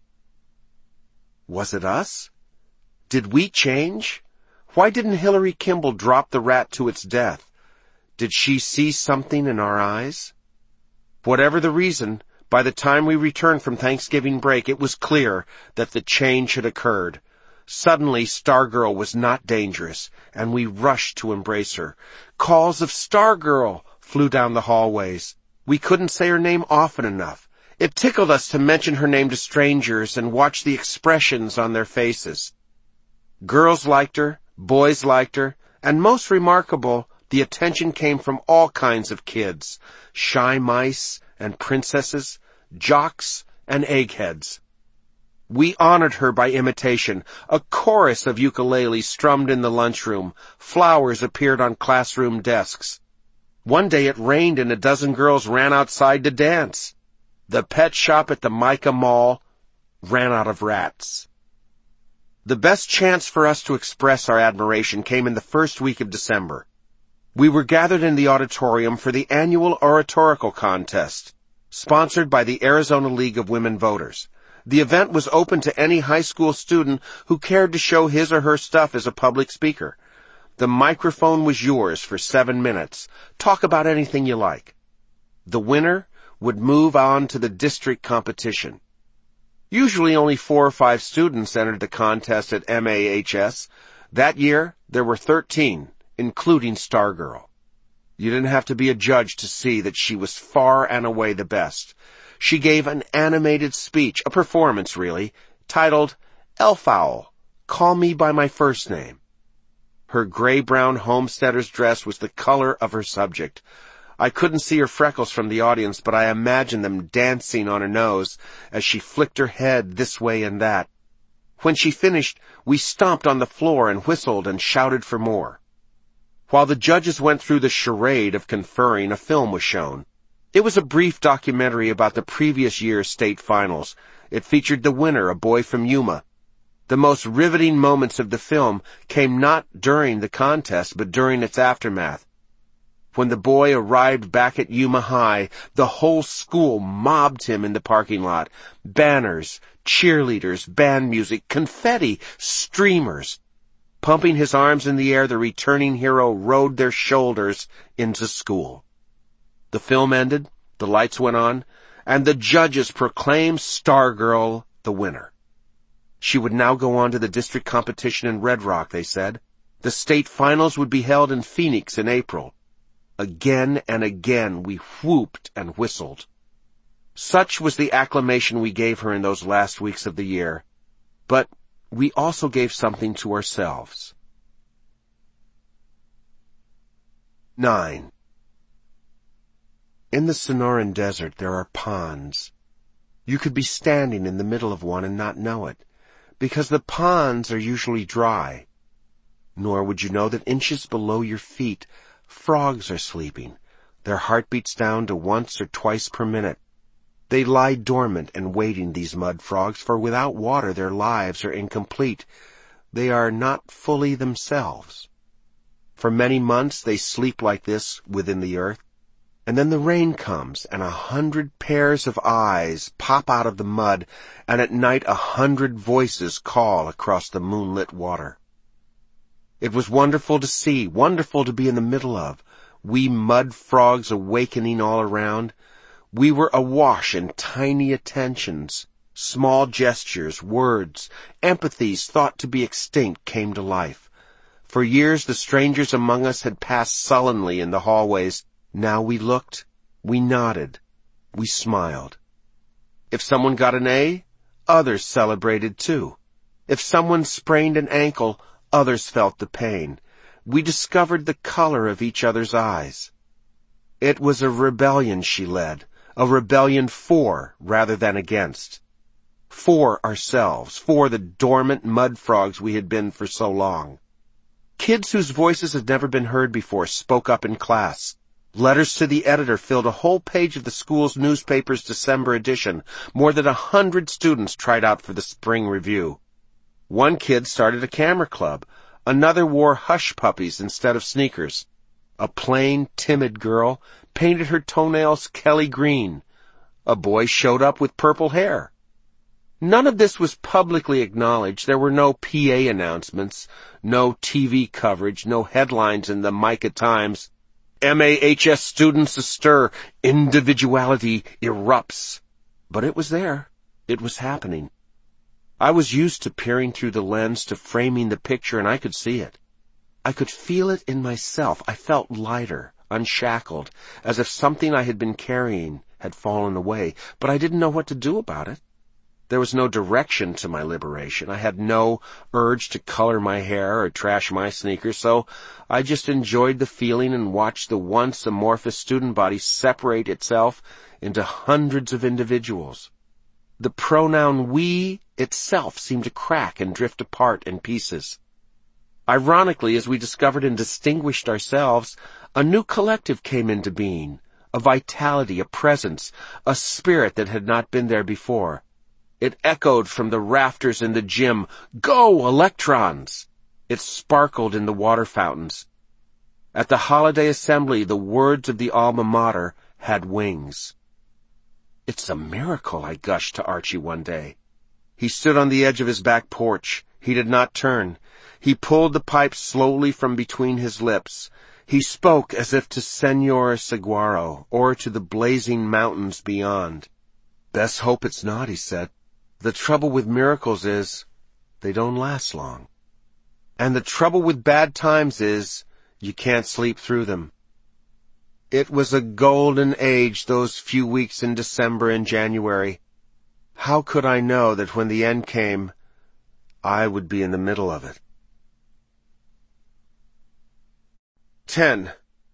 Was it us? Did we change? Why didn't Hillary Kimball drop the rat to its death? Did she see something in our eyes? Whatever the reason, by the time we returned from Thanksgiving break, it was clear that the change had occurred. Suddenly, Stargirl was not dangerous, and we rushed to embrace her. Calls of "Stargirl" flew down the hallways. We couldn't say her name often enough. It tickled us to mention her name to strangers and watch the expressions on their faces. Girls liked her, boys liked her, and most remarkable, the attention came from all kinds of kids, shy mice and princesses, jocks and eggheads. We honored her by imitation. A chorus of ukuleles strummed in the lunchroom. Flowers appeared on classroom desks. One day it rained and a dozen girls ran outside to dance. The pet shop at the Micah Mall ran out of rats. The best chance for us to express our admiration came in the first week of December. We were gathered in the auditorium for the annual oratorical contest, sponsored by the Arizona League of Women Voters. The event was open to any high school student who cared to show his or her stuff as a public speaker. The microphone was yours for seven minutes. Talk about anything you like. The winner would move on to the district competition. Usually only four or five students entered the contest at M A H S. That year, there were thirteen, including Stargirl. You didn't have to be a judge to see that she was far and away the best. She gave an animated speech, a performance really, titled "Elfowl, Call Me by My First Name." Her gray-brown homesteader's dress was the color of her subject. I couldn't see her freckles from the audience, but I imagined them dancing on her nose as she flicked her head this way and that. When she finished, we stomped on the floor and whistled and shouted for more. While the judges went through the charade of conferring, a film was shown. It was a brief documentary about the previous year's state finals. It featured the winner, a boy from Yuma. The most riveting moments of the film came not during the contest, but during its aftermath. When the boy arrived back at Yuma High, the whole school mobbed him in the parking lot. Banners, cheerleaders, band music, confetti, streamers. Pumping his arms in the air, the returning hero rode their shoulders into school. The film ended, the lights went on, and the judges proclaimed Stargirl the winner. She would now go on to the district competition in Red Rock, they said. The state finals would be held in Phoenix in April. Again and again we whooped and whistled. Such was the acclamation we gave her in those last weeks of the year. But we also gave something to ourselves. Nine. In the Sonoran Desert there are ponds. You could be standing in the middle of one and not know it, because the ponds are usually dry. Nor would you know that inches below your feet frogs are sleeping, their heartbeats down to once or twice per minute. They lie dormant and waiting, these mud frogs, for without water their lives are incomplete. They are not fully themselves. For many months they sleep like this within the earth, and then the rain comes, and a hundred pairs of eyes pop out of the mud, and at night a hundred voices call across the moonlit water. It was wonderful to see, wonderful to be in the middle of, we mud frogs awakening all around. We were awash in tiny attentions, small gestures, words, empathies thought to be extinct came to life. For years the strangers among us had passed sullenly in the hallways. Now we looked, we nodded, we smiled. If someone got an A, others celebrated too. If someone sprained an ankle, others felt the pain. We discovered the color of each other's eyes. It was a rebellion she led, a rebellion for rather than against. For ourselves, for the dormant mud frogs we had been for so long. Kids whose voices had never been heard before spoke up in class. Letters to the editor filled a whole page of the school's newspaper's December edition. More than a hundred students tried out for the spring review. One kid started a camera club. Another wore hush puppies instead of sneakers. A plain, timid girl painted her toenails Kelly green. A boy showed up with purple hair. None of this was publicly acknowledged. There were no P A announcements, no T V coverage, no headlines in the Micah Times. M A H S students astir, individuality erupts. But it was there. It was happening. I was used to peering through the lens, to framing the picture, and I could see it. I could feel it in myself. I felt lighter, unshackled, as if something I had been carrying had fallen away, but I didn't know what to do about it. There was no direction to my liberation. I had no urge to color my hair or trash my sneakers, so I just enjoyed the feeling and watched the once amorphous student body separate itself into hundreds of individuals. The pronoun we itself seemed to crack and drift apart in pieces. Ironically, as we discovered and distinguished ourselves, a new collective came into being, a vitality, a presence, a spirit that had not been there before. It echoed from the rafters in the gym, "Go, electrons!" It sparkled in the water fountains. At the holiday assembly, the words of the alma mater had wings. "It's a miracle," I gushed to Archie one day. He stood on the edge of his back porch. He did not turn. He pulled the pipe slowly from between his lips. He spoke as if to Senor Saguaro, or to the blazing mountains beyond. "Best hope it's not," he said. "The trouble with miracles is, they don't last long. And the trouble with bad times is, you can't sleep through them." It was a golden age, those few weeks in December and January. How could I know that when the end came, I would be in the middle of it? Ten.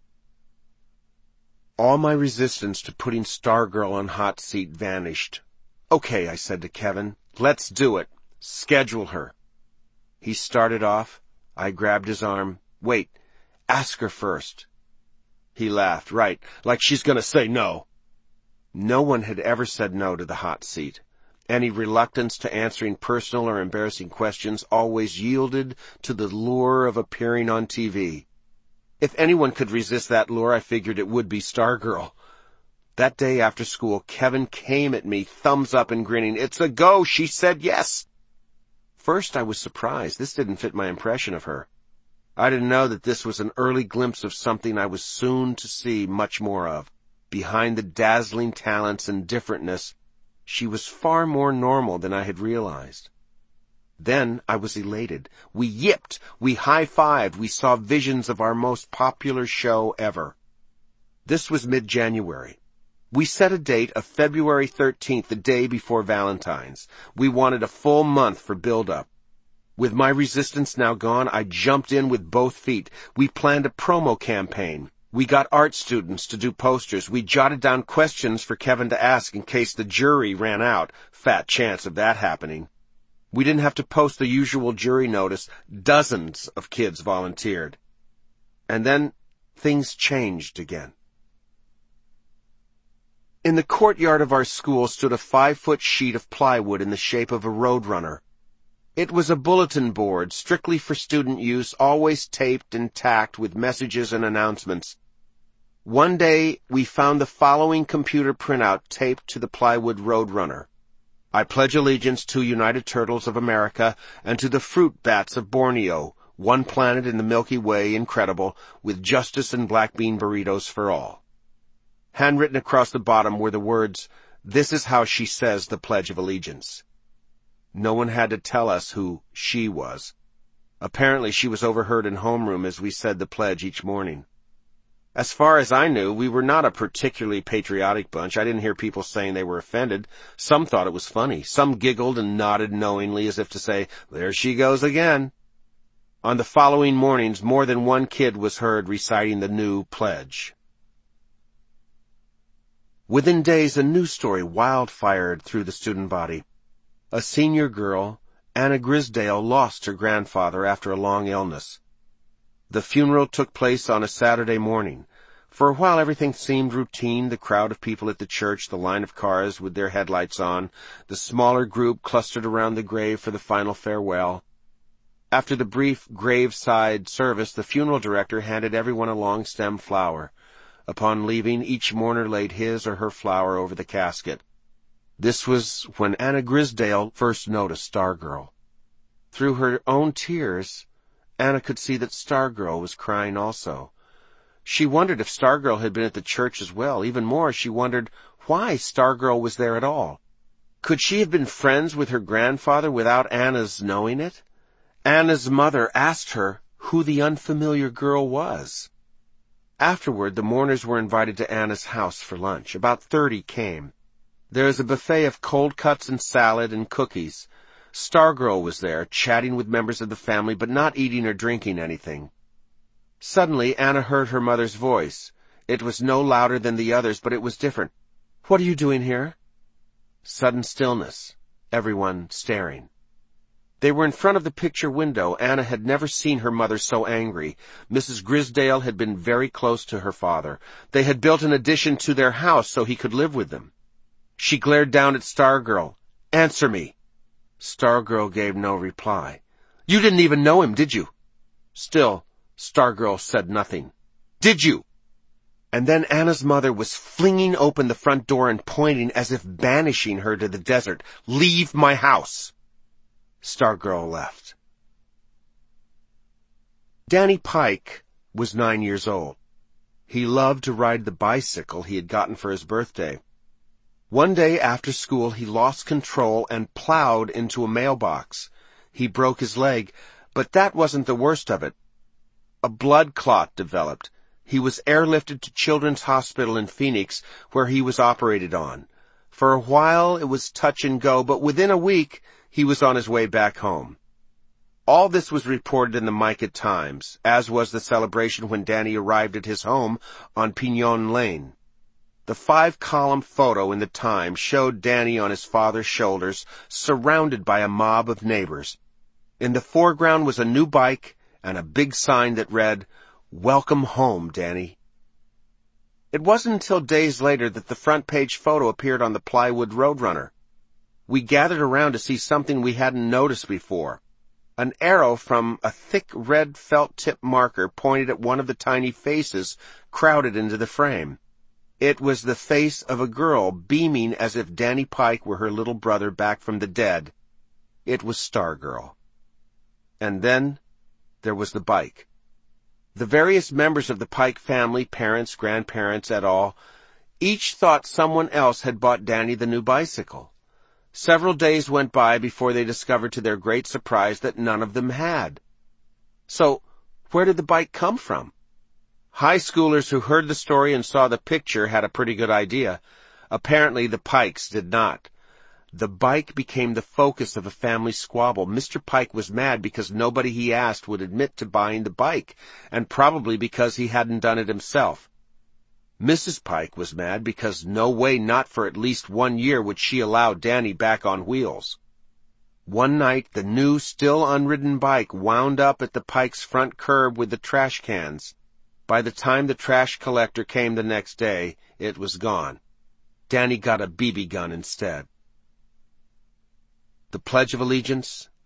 All my resistance to putting Stargirl on hot seat vanished. "Okay," I said to Kevin, "let's do it. Schedule her. He started off. I grabbed his arm. Wait, ask her first. He laughed. Right, like she's gonna say no. No one had ever said no to the hot seat. Any reluctance to answering personal or embarrassing questions always yielded to the lure of appearing on T V. If anyone could resist that lure, I figured it would be Stargirl. That day after school, Kevin came at me, thumbs up and grinning. It's a go, she said yes. First, I was surprised. This didn't fit my impression of her. I didn't know that this was an early glimpse of something I was soon to see much more of. Behind the dazzling talents and differentness, she was far more normal than I had realized. Then I was elated. We yipped, we high-fived, we saw visions of our most popular show ever. This was mid-January. We set a date of February thirteenth, the day before Valentine's. We wanted a full month for build-up. With my resistance now gone, I jumped in with both feet. We planned a promo campaign. We got art students to do posters. We jotted down questions for Kevin to ask in case the jury ran out. Fat chance of that happening. We didn't have to post the usual jury notice. Dozens of kids volunteered. And then things changed again. In the courtyard of our school stood a five-foot sheet of plywood in the shape of a roadrunner. It was a bulletin board, strictly for student use, always taped and tacked with messages and announcements. One day, we found the following computer printout taped to the plywood roadrunner. I pledge allegiance to United Turtles of America and to the fruit bats of Borneo, one planet in the Milky Way, incredible, with justice and black bean burritos for all. Handwritten across the bottom were the words, "This is how she says the Pledge of Allegiance." No one had to tell us who she was. Apparently she was overheard in homeroom as we said the pledge each morning. As far as I knew, we were not a particularly patriotic bunch. I didn't hear people saying they were offended. Some thought it was funny. Some giggled and nodded knowingly as if to say, "There she goes again." On the following mornings, more than one kid was heard reciting the new pledge. Within days, a news story wildfired through the student body. A senior girl, Anna Grisdale, lost her grandfather after a long illness. The funeral took place on a Saturday morning. For a while everything seemed routine, the crowd of people at the church, the line of cars with their headlights on, the smaller group clustered around the grave for the final farewell. After the brief graveside service, the funeral director handed everyone a long stem flower. Upon leaving, each mourner laid his or her flower over the casket. This was when Anna Grisdale first noticed Stargirl. Through her own tears, Anna could see that Stargirl was crying also. She wondered if Stargirl had been at the church as well. Even more, she wondered why Stargirl was there at all. Could she have been friends with her grandfather without Anna's knowing it? Anna's mother asked her who the unfamiliar girl was. Afterward, the mourners were invited to Anna's house for lunch. About thirty came. There was a buffet of cold cuts and salad and cookies. Stargirl was there, chatting with members of the family, but not eating or drinking anything. Suddenly, Anna heard her mother's voice. It was no louder than the others, but it was different. "What are you doing here?" Sudden stillness. Everyone staring. They were in front of the picture window. Anna had never seen her mother so angry. Missus Grisdale had been very close to her father. They had built an addition to their house so he could live with them. She glared down at Stargirl. "Answer me." Stargirl gave no reply. "You didn't even know him, did you?" Still, Stargirl said nothing. "Did you?" And then Anna's mother was flinging open the front door and pointing as if banishing her to the desert. "Leave my house." Stargirl left. Danny Pike was nine years old. He loved to ride the bicycle he had gotten for his birthday. One day after school, he lost control and plowed into a mailbox. He broke his leg, but that wasn't the worst of it. A blood clot developed. He was airlifted to Children's Hospital in Phoenix, where he was operated on. For a while, it was touch and go, but within a week, he was on his way back home. All this was reported in the Mica Times, as was the celebration when Danny arrived at his home on Pignon Lane. The five-column photo in the Times showed Danny on his father's shoulders, surrounded by a mob of neighbors. In the foreground was a new bike and a big sign that read, "Welcome home, Danny." It wasn't until days later that the front-page photo appeared on the Plywood Roadrunner. We gathered around to see something we hadn't noticed before. An arrow from a thick red felt-tip marker pointed at one of the tiny faces crowded into the frame. It was the face of a girl, beaming as if Danny Pike were her little brother back from the dead. It was Stargirl. And then there was the bike. The various members of the Pike family, parents, grandparents, et al., each thought someone else had bought Danny the new bicycle. Several days went by before they discovered to their great surprise that none of them had. So, where did the bike come from? High schoolers who heard the story and saw the picture had a pretty good idea. Apparently the Pikes did not. The bike became the focus of a family squabble. Mister Pike was mad because nobody he asked would admit to buying the bike, and probably because he hadn't done it himself. Missus Pike was mad because no way, not for at least one year, would she allow Danny back on wheels. One night, the new, still unridden bike wound up at the Pikes' front curb with the trash cans. By the time the trash collector came the next day, it was gone. Danny got a B B gun instead. The Pledge of Allegiance